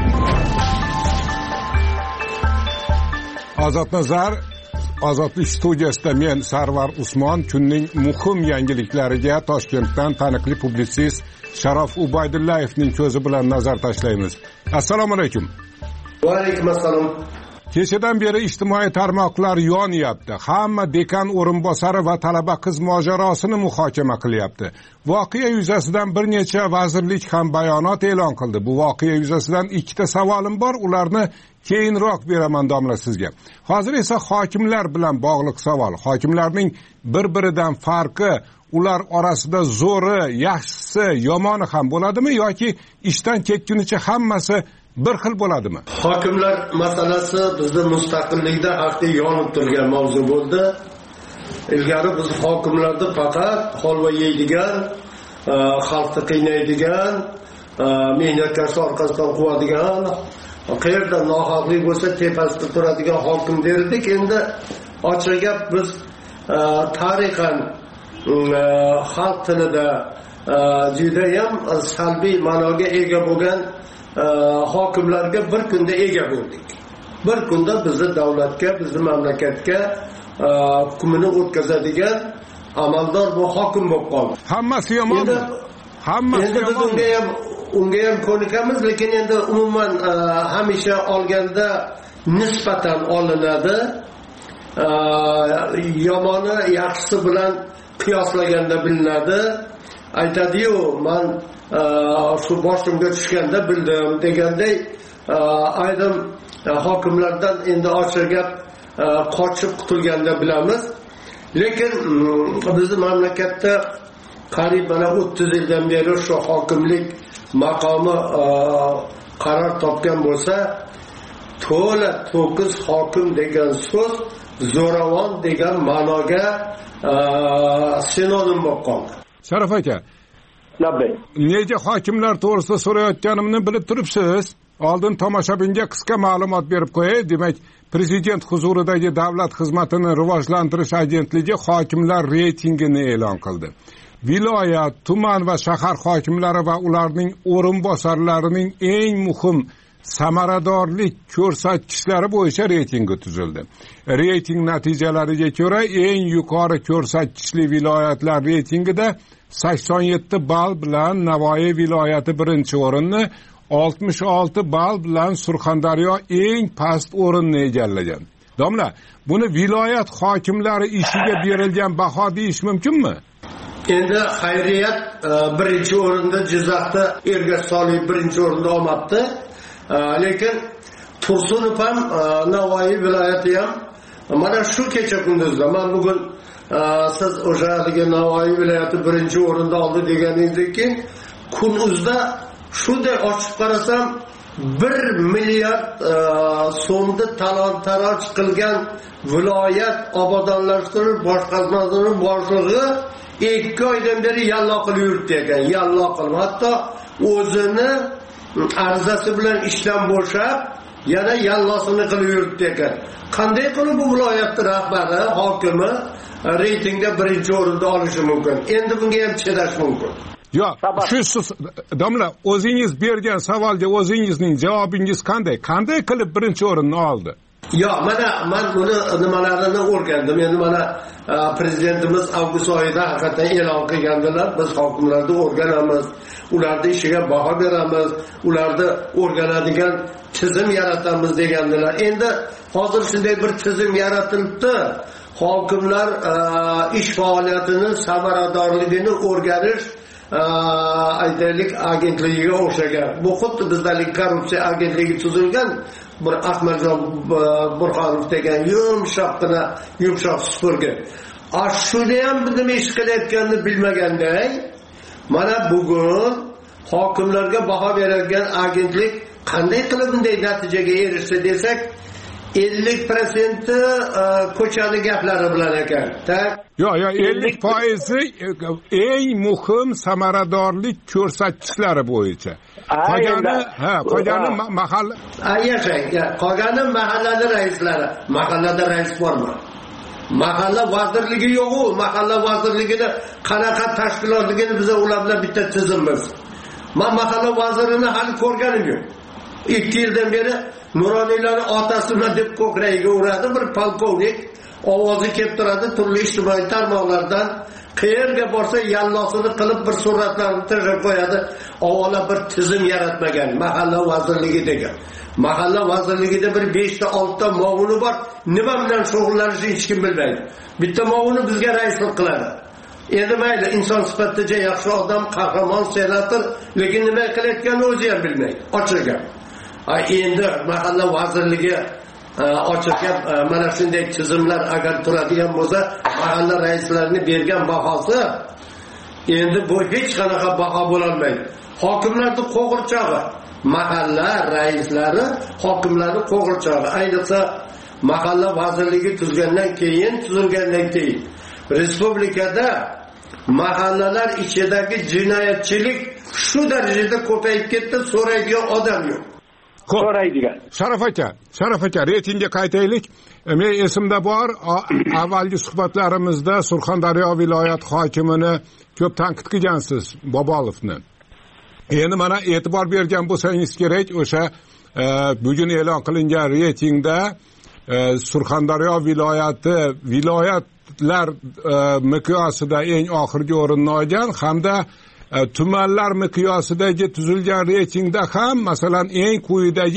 Ozodnazar Ozodlik studiyasida men Sarvar Usmon kunning muhim yangiliklariga Toshkentdan taniqli publitsist Sharof Ubaydullayevning ko'zi bilan nazar tashlaymiz. Assalomu alaykum. Va alaykum assalom. Kechadan beri ijtimoiy tarmoqlar yonyapti. Hamma dekan o'rinbosari va talaba qiz mojarosini muhokama qilyapti. Voqea yuzasidan bir necha vazirlik ham bayonot e'lon qildi. Bu voqea yuzasidan ikkita savolim bor, ularni keyinroq beraman domla sizga. Hozir esa hokimlar bilan bog'liq savol. Hokimlarning bir-biridan farqi, ular orasida zo'ri, yaxshisi, yomoni ham bo'ladimi yoki ishdan ketgunicha hammasi bir xil bo'ladimi? Hokimlar masalasi bizning mustaqillikda haqda yonib turgan mavzu bo'ldi. Ilgari biz hokimlarni faqat holva yeydigan, xalqni qiynaydigan, mehnatkashlar orqasidan quvadigan, qayerda nohaqlik bo'lsa tepasida turadigan hokim derdik. Endi ochiq gap biz tarixan xalq tilida juda ham salbiy ma'noga ega bo'lgan hokimlarga bir kunda ega bo'ldik. Bir kunda bizni davlatga, bizni mamlakatga hukmini o'tkazadigan amaldor bu hokim bo'lib qoldi. Hammasi yomonmi? Hammasi yomon. Unga ham ko'nikamiz, lekin endi umuman hamisha olganda nisbatan olinadi. Yomoni yaxshisi bilan qiyoslaganda bilinadi. Aytadi-yu, men shu boshimga tushganda bildim deganday ayrim hokimlardan endi ochiq gap qochib qutulganda bilamiz. Lekin bizning mamlakatda qariyb mana 30 yildan beri shu hokimlik maqomi qaror topgan bo'lsa, to'la to'kis hokim degan so'z zo'ravon degan ma'noga sinonim bo'lib qoldi. Sharof aka, nega hokimlar to'g'risida so'rayotganimni bilib turibsiz? Oldin tomoshabinga qisqa ma'lumot berib qo'yay. Demak, prezident huzuridagi davlat xizmatini rivojlantirish agentligi hokimlar reytingini e'lon qildi. Viloyat, tuman va shahar hokimlari va ularning o'rinbosarlarining eng muhim samaradorlik ko'rsatkichlari bo'yicha reytingi tuzildi. Reyting natijalariga ko'ra eng yuqori ko'rsatkichli viloyatlar reytingida 87 ball bilan Navoiy viloyati birinchi o'rinni, 66 ball bilan Surxondaryo eng past o'rinni egallagan. Domla, buni viloyat hokimlari ishiga berilgan baho deyish mumkinmi? Endi xayriyat birinchi o'rinda Jizzaxda Ergash Soliyev birinchi o'rinda olmabdi. Lekin Tursunov ham Navoiy viloyati ham mana shu kecha kunduzda, men bugun siz o'sha Navoiy viloyati birinchi o'rinda oldi deganingizdek keyin kunuzda shunday ochib qarasam 1 milliard so'mni talon-taroj qilgan viloyat obodonlashtirish boshqarmasining boshlig'i 2 oydan beri yallo qilib yuribdi ekan. Yallo qilib, hatto o'zini arizasi bilan ishdan bo'shab, yana yallosini qilib yuribdi ekan. Qanday qilib bu viloyatning rahbari, hokimi reytingda 1-o'rinda olishi mumkin? Endi bunga ham chidash mumkin. Yo'q, shu domla, o'zingiz bergan savolga o'zingizning javobingiz qanday? Qanday qilib 1-o'rinni oldi? Yo'q, men buni nimalarini o'rgandim. Endi mana prezidentimiz avgust oyida haqiqatan e'lon qilgandilar. Biz hokimlarni o'rganamiz, ularning ishiga baho beramiz, ularni o'rganadigan tizim yaratamiz degandilar. Endi hozir shunday bir tizim yaratilibdi. Hokimlar ish faoliyatini samaradorligini o'rganish aytaylik agentligiga o'xshagan. Bu xuddi bizdagi korrupsiya agentligi tuzilgan bir Ahmadjon Burxonov degan yumshoq supurgi. Shuni ham nima ish qilayotganini bilmaganday, mana bugun hokimlarga baho beradigan agentlik qanday qilib bunday natijaga erishdi desak, 50% ko'chani gaplari bilan ekan. Yo'q, 50% eng muhim samaradorlik ko'rsatkichlari bo'yicha. Qolgani mahalla. Qolgani mahallada raislari. Mahallada rais bormi? Mahalla vazirligi yo'q-ku. Mahalla vazirligini qanaqa tashkilotligini biz ular bilan bitta tizimmiz. Men mahalla vazirini hali ko'rganim yo'q. 2 yildan beri Nuroniylarning otasini deb ko'kragiga uradi bir polkovnik, ovozi kelib turadi turli ijtimoiy tarmoqlardan. Qayerga borsa yallosini qilib bir suratlarni tashlab qo'yadi. Avvalo bir tizim yaratmagan mahalla vazirligi degan. Mahalla vazirligida bir 5 ta 6 ta muavini bor. Nima bilan shug'ullanishni hech kim bilmaydi. Bitta muavini bizga raislik qiladi. Endi mayli, inson sifatida yaxshi odam, qahramon, senator, lekin nima qilayotganini o'zi ham bilmaydi. Ochilgan. Endi mahalla vazirligi ochiqib mana shunday tizimlar agar turadigan bo'lsa, mahalla raislarining bergan bahosi endi bu hech qanaqa baho bo'la olmaydi. Hokimlarning qo'g'irchog'i, mahalla raislari hokimlarning qo'g'irchog'i. Ayniqsa mahalla vazirligi tuzilgandan keyin respublikada mahallalar ichidagi jinoyatchilik shu darajada ko'payib ketdi, so'raydigan odam yo'q. So'raydigan. Sharaf aka, reytingga qaytaylik. Men esimda bor, avvalgi suhbatlarimizda Surxondaryo viloyat hokimini ko'p tanqid qilgansiz, Bobolovni. Endi mana e'tibor bergan bo'lsangiz kerak, o'sha bugun e'lon qilingan reytingda Surxondaryo viloyati viloyatlar miqyosida eng oxirgi o'rinni olgan hamda tumanlar miqyosidagi tuzilgan reytingda ham masalan eng quyidagi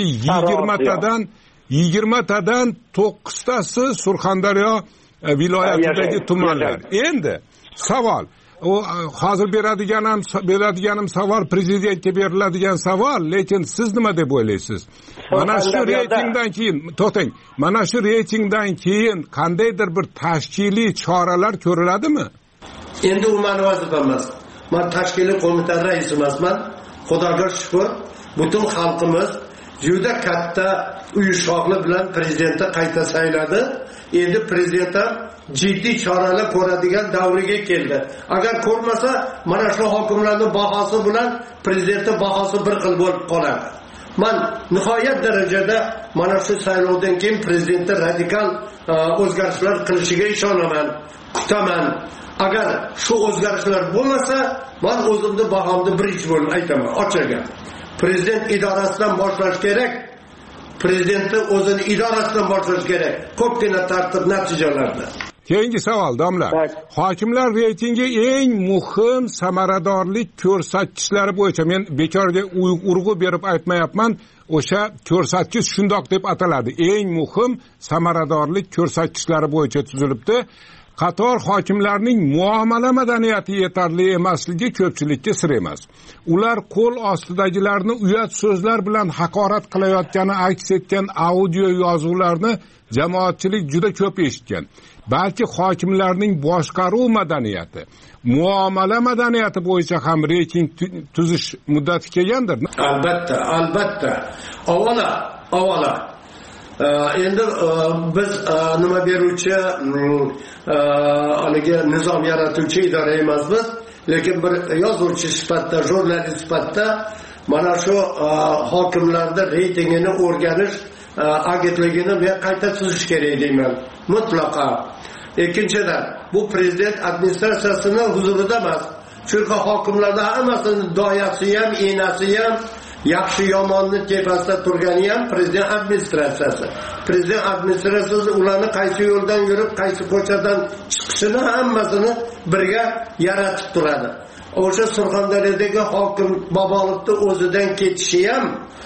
20 tadan 9 tasi Surxondaryo viloyatidagi tumanlar. Endi savol, o hozir beradiganim savol prezidentga beriladigan savol, lekin siz nima deb o'ylaysiz? Mana shu reytingdan keyin, to'xtang, mana shu reytingdan keyin qandaydir bir tashkiliy choralar ko'riladimi? Endi u meni vazifam emas. Men tashkiliy qo'mita raisi emasman. Xudoga shukr, butun xalqimiz juda katta uyushqoqlik bilan prezidentni qayta sayladi. Endi prezident ham jiddiy choralar ko'radigan davriga keldi. Agar ko'rmasa, mana shu hokimlarning bahosi bilan prezidentning bahosi bir xil bo'lib qoladi. Men nihoyat darajada mana shu saylovdan keyin prezidentning radikal o'zgarishlar qilishiga ishonaman, kutaman. Agar shu o'zgarishlar bo'lmasa, men o'zimni bahomni birinchi bo'lib aytaman, ochiqga. Prezident idorasidan boshlash kerak. Prezidentni o'zini idorasidan boshlash kerak. Ko'pgina tartib natijalarda. Keyingi savol, domla. Hokimlar reytingi eng muhim samaradorlik ko'rsatkichlari bo'yicha men bekorga urg'u berib aytmayapman. O'sha ko'rsatkich shundoq deb ataladi. Eng muhim samaradorlik ko'rsatkichlari bo'yicha tuzilibdi. qator hokimlarning muomala madaniyati yetarli emasligi ko'pchilikka sir emas. Ular qo'l ostidagilarni uyat so'zlar bilan haqorat qilayotgani aks etgan audio yozuvlarni jamoatchilik juda ko'p eshitgan. Balki hokimlarning boshqaruv madaniyati, muomala madaniyati bo'yicha ham reyting tuzish muddati kelgandir. Albatta. Avvalo endi biz nima beruvchi haligi nizom yaratuvchi idora emasmiz, lekin bir yozuvchi sifatida, jurnalist sifatida mana shu hokimlarda reytingini o'rganish agentligini men qayta tuzish kerak deyman, mutlaqo. Ikkinchidan, bu prezident administratsiyasini huzurida emas. Chunki hokimlarda hammasini doyasi ham, enasi ham, yaxshi yomonni tepasida turgani ham prezident administratsiyasi. Prezident administratsiyasi ularni qaysi yo'ldan yurib, qaysi ko'chadan chiqishini hammasini birga yaratib turadi. O'sha Surxondaryodagi hokim Bobolovni o'zidan ketishi ham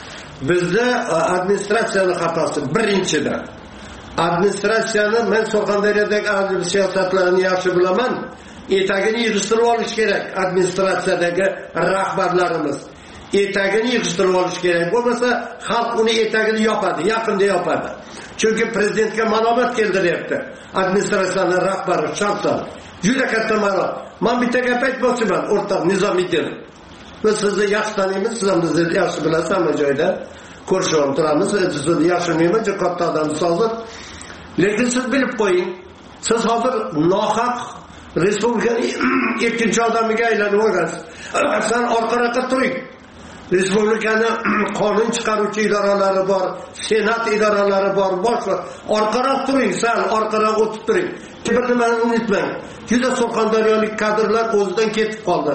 bizda administratsiyaning xatosi. Birinchidan, administratsiyani men Surxondaryodagi siyosatlarni yaxshi bilaman. Etagini yig'ishtirib olish kerak administratsiyadagi rahbarlarimiz. Etagini yig'ishtirib olish kerak. Bo'lmasa xalq uni etagini yopadi, yaqinda yopadi. Chunki prezidentga malomat keldiryapti. Administratsiyaning rahbari shaxsan juda katta malomat. Men bitta gap aytmoqchiman, o'rtoq Nizomiddin. Biz sizni yaxshi taniymiz, siz ham bizni yaxshi bilasiz, hamma joyda ko'rishib turamiz. Sizni yaxshi bilmayman, juda katta odamsiz hozir. Lekin siz bilib qo'ying, siz hozir nohaq respublikaning ikkinchi odamiga aylanib olgansiz. Sen orqaroqqa turing. Respublikani qonun chiqaruvchi idoralari bor, senat idoralari bor, boshqa orqaroq turing, sen orqaroq o'tib turing. Bir nimani unutmang. Juda Surxondaryolik kadrlar o'zidan ketib qoldi.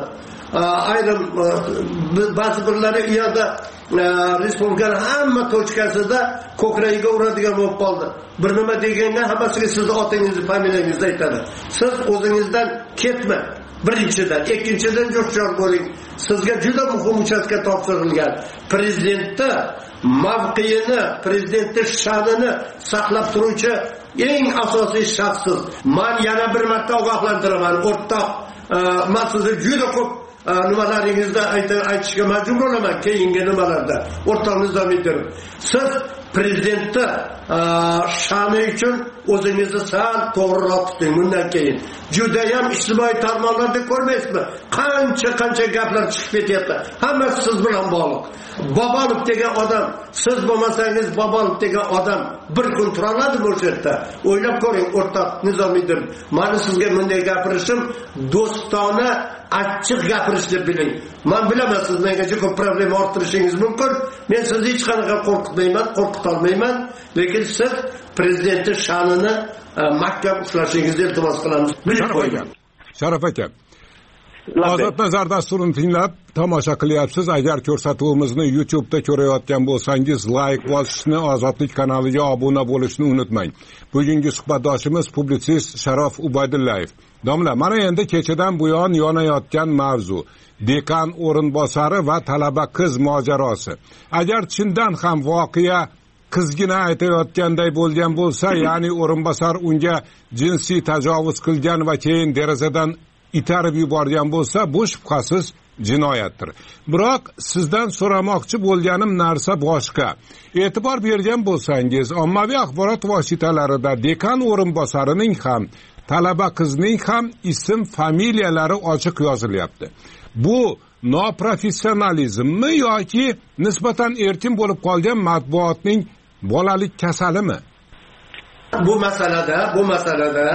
Ayrim ba'zi birlari u yerda respublikaning hamma tochkasida ko'kragiga uradigan bo'lib qoldi. Bir nima deganda hammasiga sizni otingizni, familiyangizni aytadi. Siz o'zingizdan ketma. Birinchidan, ikkinchidan jo'shqor bo'ling. Sizga juda muhim uchastka topshirilgan. Prezidentni mavqeini, prezidentning sha'nini saqlab turuvchi eng asosiy shaxssiz. Men yana bir marta ogohlantiraman, o'rtoq, men sizni juda ko'p nimalaringizda aytishga majbur bo'laman keyingi nimalarda. O'rtoq Nizomiddin, siz prezidentni sha'ni uchun o'zingizni sal to'g'riroq tuting. Bundan keyin juda ham ijtimoiy tarmoqlarda ko'rmaysizmi? Qancha gaplar chiqib ketyapti. Hammasi siz bilan bog'liq. Bobolov degan odam, siz bo'lmasangiz Bobolov degan odam bir kun tura oladimi o'sha yerda? O'ylab ko'ring, o'rtoq Nizomiddin. Meni sizga bunday gapirishim do'stona, achchiq gapirishni biling. Men bilaman siz menga juda ko'p problema orttirishingiz mumkin. Men sizni hech qanaqa qo'rqitmayman, qo'rqitolmayman, lekin siz prezidentning sha'nini mahkam ushlashingizni iltimos qilamiz. Bilib qo'ying. Sharaf aka, Ozod nazar dasturini tinglab tomosha qilyapsiz. Agar ko'rsatuvimizni YouTube'da ko'rayotgan bo'lsangiz, like bosishni, Ozodlik kanaliga obuna bo'lishni unutmang. Bugungi suhbatdoshimiz publitsist Sharof Ubaydullayev. Domla, mana endi kechadan buyon yonayotgan mavzu dekan o'rinbosari va talaba qiz mojarosi. Agar chindan ham voqea qizgina aytayotganday bo'lgan bo'lsa, ya'ni o'rinbosar unga jinsiy tajovuz qilgan va keyin derazadan itarib yuborgan bo'lsa, bu shubhasiz jinoyatdir. Biroq sizdan so'ramoqchi bo'lganim narsa boshqa. E'tibor bergan bo'lsangiz, ommaviy axborot vositalarida dekan o'rinbosarining ham, talaba qizning ham ism, familiyalari ochiq yozilyapti. Bu noprofessionalizmmi yoki nisbatan erkin bo'lib qolgan matbuotning bolalik kasalimi? Bu masalada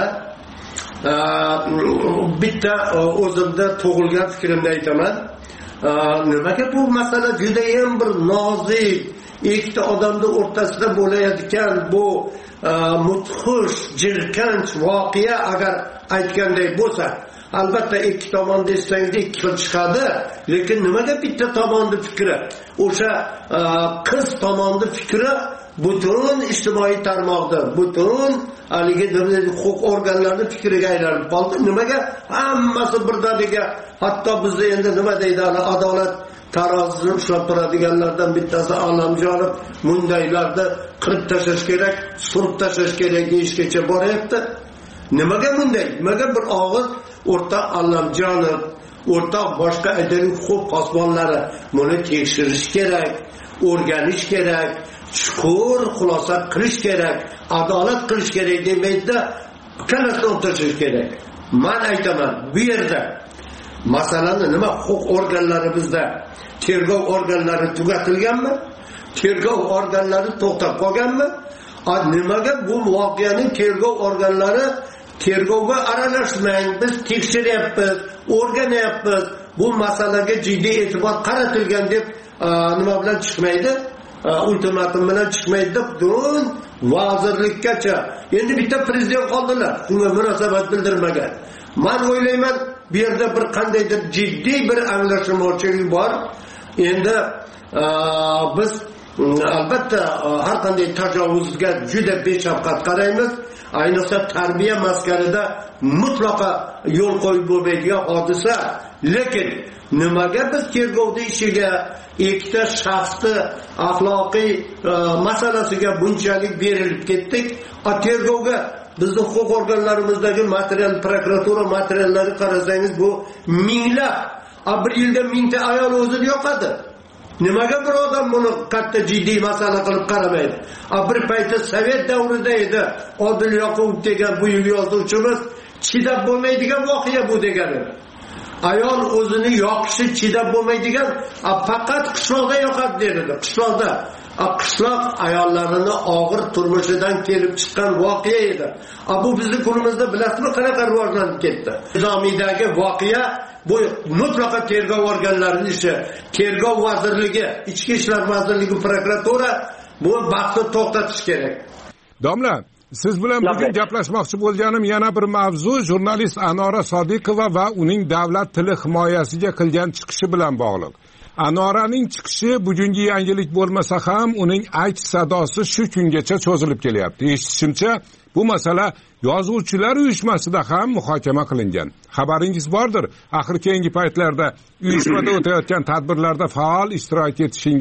bitta o'zimda tug'ilgan fikrimni aytaman. Nimaga bu masala juda ham bir nozik, ikkita odamning o'rtasida bo'layotgan bu mudhish, jirkanch voqea agar aytganday bo'lsa, albatta ikki tomon desangiz ikki xil chiqadi, lekin nimaga bitta tomonning fikri, o'sha qiz tomonning fikri butun ijtimoiy tarmoqda, butun haligi huquq organlarining fikriga aylanib qoldi. Nimaga hammasi birdaniga, hatto bizda endi nima deydi, adolat tarozisini ushlab turadiganlardan bittasi Olamjonov bundaylarni qirib tashlash kerak, surib tashlash kerak deyishgacha boryapti. Nimaga bunday? Nimaga bir og'iz o'rtoq Allamjonov, o'rtoq boshqa aytaylik huquq posbonlari buni tekshirish kerak, o'rganish kerak, chuqur xulosa qilish kerak, adolat qilish kerak demaydi, kallasini o'tirish kerak. Men aytaman, bu yerda masalani nima huquq organlari bizda tergov organlari tugatilganmi? Tergov organlari to'xtab qolganmi? Nimaga bu voqeaning tergov organlari tergovga aralashmang, biz tekshiryapmiz, o'rganyapmiz, bu masalaga jiddiy e'tibor qaratilgan deb nima bilan chiqmaydi? Ultimatum bilan chiqmaydi deb butun vazirlikkacha. Endi bitta prezident qoldilar, shunga munosabat bildirmagan. Men o'ylayman, bu yerda bir qandaydir jiddiy bir anglashilmovchilik bor. Endi biz albatta har qanday tajovuzga juda beshafqat qaraymiz. Ayniqsa tarbiya maskanida mutlaqo yo'l qo'yib bo'lmaydigan hodisa. Lekin nimaga biz tergovda ishiga ikkita shaxsni axloqiy masalasiga bunchalik berilib ketdik? Tergovga bizning huquq organlarimizdagi material, prokuratura materiallari qarasangiz bu minglab, bir yilda 1000 ta ayol o'zini yo'qadi. Nimaga bir odam buni katta jiddiy masala qilib qaramaydi? Bir paytda Sovet davrida edi. Odil Yoqubov degan buyuk yozuvchimiz chidab bo'lmaydigan voqea bu degani. Ayol o'zini yoqishi chidab bo'lmaydigan, faqat qishloqda yoqadi dedi. Qishloqda qishloq ayollarini og'ir turmushidan kelib chiqqan voqea edi. Bu bizning kunimizda bilasizmi qanaqa rivojlanib ketdi? Nizomidagi voqea bu mutlaqo tergov organlarining ishi. Tergov vazirligi, Ichki ishlar vazirligi, prokuratura bu bahsni to'xtatish kerak. Domla, siz bilan bugun gaplashmoqchi bo'lganim yana bir mavzu jurnalist Anora Sodiqova va uning davlat tili himoyasiga qilgan chiqishi bilan bog'liq. Anoraning chiqishi bugungi yangilik bo'lmasa ham uning aks sadosi shu kungacha cho'zilib kelyapti. Eshitishimcha, bu masala yozuvchilar uyushmasida ham muhokama qilingan. Xabaringiz bordir, axir keyingi paytlarda uyushmada o'tayotgan tadbirlarda faol ishtirok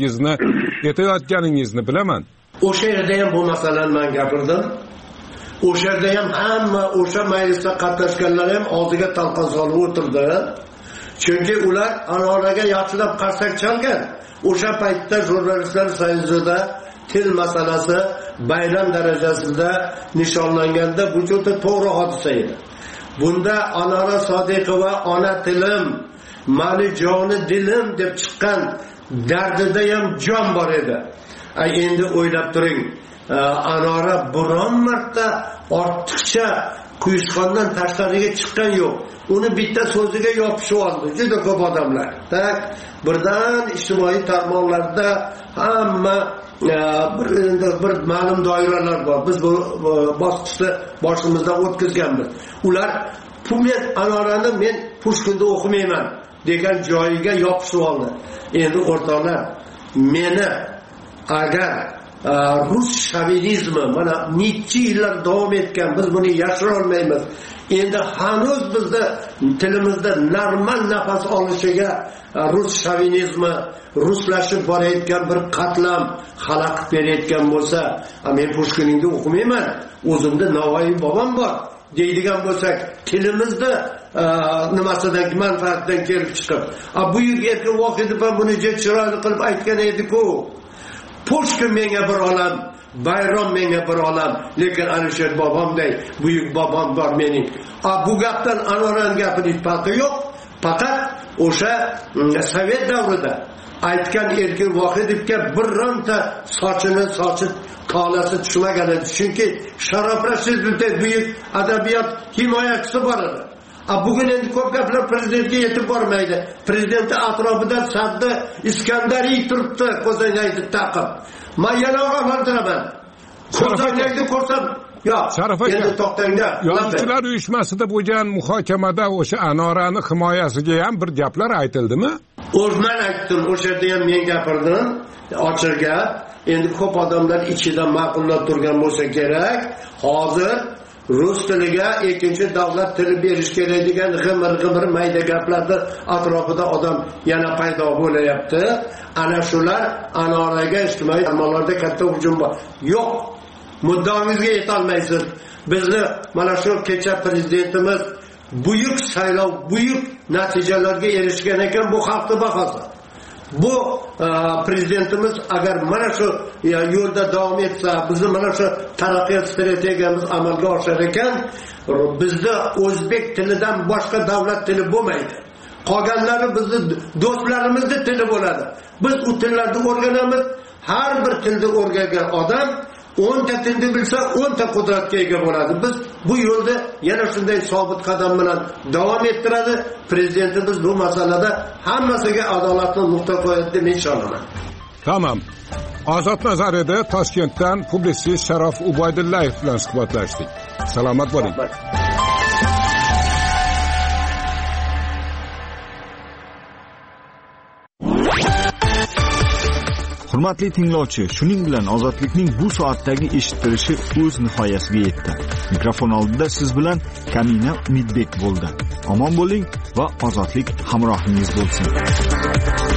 etayotganingizni bilaman. O'sha yerda ham bu masalani men gapirdim. O'sha yerda ham hamma o'sha majlisda qatnashganlar ham og'ziga talqon solib o'tirdi. Chunki ular Anoraga yaxshilab qarsak chalgan. O'sha paytda jurnalistlar soyuzida til masalasi bayram darajasida nishonlanganda bu juda to'g'ri hodisa edi. Bunda Anora Sodiqova ona tilim, mani joni dilim deb chiqqan dardida ham jon bor edi. Endi o'ylab turing, Anora biron marta ortiqcha quyushqondan tashqariga chiqqan yo'q. Uni bitta so'ziga yopishib oldi juda ko'p odamlar. Birdan ijtimoiy tarmoqlarda hamma bir ma'lum doiralar bor. Biz bu bosqichni boshimizdan o'tkazganmiz. Ular men Anorani men Pushkinda o'qimayman degan joyiga yopishib oldi. Endi o'rtoqlar, meni agar rus shovinizmi mana necha yillar davom etgan, biz buni yashira olmaymiz. Endi hanuz bizda tilimizda normal nafas olishiga rus shovinizmi, ruslashib borayotgan bir qatlam xalaqit berayotgan bo'lsa, men Pushkiningda o'qimayman, o'zimda Navoiy bobom bor deydigan bo'lsak, tilimizda nimasidan manfaatdan kelib chiqib, buyuk erkin Vohidov ham buni chiroyli qilib aytgan edi-ku. Pushkin menga bir olam, bayram menga bir olam, lekin Alisher bobomday buyuk bobom bor mening. Bu gapdan Anoraning gapining farqi yo'q. Faqat o'sha Sovet davrida aytgan Erkin Vohidovga bironta sochi tolasi tushmagan edi. Chunki Sharof Rashidovdek buyuk adabiyot himoyachisi bor edi. Bugun endi ko'p gaplar prezidentga yetib bormaydi. Prezidentning atrofida Sadda Iskandariy turibdi, ko'zoynakni taqib. Men yana gapirtiraman. Ko'zoynakni ko'rsam, yo'q. Sharaf aka, endi to'xtangda. Yozuvchilar uyushmasida bo'lgan muhokamada o'sha Anorani himoyasiga ham bir gaplar aytildimi? O'zman aytdim, o'sha yerda ham men gapirdim. Ochiq gap. Endi ko'p odamlar ichidan ma'qullab turgan bo'lsa kerak. Hozir rus tiliga ikkinchi davlat tili berish kerak degan g'imir mayda gaplarda atrofida odam yana paydo bo'layapti. Ana shular Anoraga ijtimoiy tarmoqlarda katta hujum bor. Yo'q, muddaomizga yeta olmaysiz. bizni mana shu kecha prezidentimiz buyuk saylov, buyuk natijalarga erishgan ekan, bu xalqning bahosi. Bu prezidentimiz agar mana shu yo'lda davom etsa, bizni mana shu taraqqiyot strategiyamiz amalga oshar ekan, bizda o'zbek tilidan boshqa davlat tili bo'lmaydi. Qolganlari bizni do'stlarimizning tili bo'ladi. Biz u tillarni o'rganamiz. Har bir tilni o'rgangan odam 10 ta tilni bilsa 10 ta qudratga ega bo'ladi. Biz bu yo'lda yana shunday sobit qadam bilan davom ettiradi. Prezidentimiz bu masalada hammasiga adolatni nuqta qo'yadi deb ishonaman. Tamam. Ozod nazarida Toshkentdan publitsist Sharof Ubaydullayev bilan suhbatlashdik. Salomat bo'ling. Hurmatli tinglovchi, shuning bilan ozodlikning bu soatdagi eshittirishi o'z nihoyasiga yetdi. Mikrofon oldida siz bilan Kamina Umidbek bo'ldi. Omon bo'ling va ozodlik hamrohingiz bo'lsin.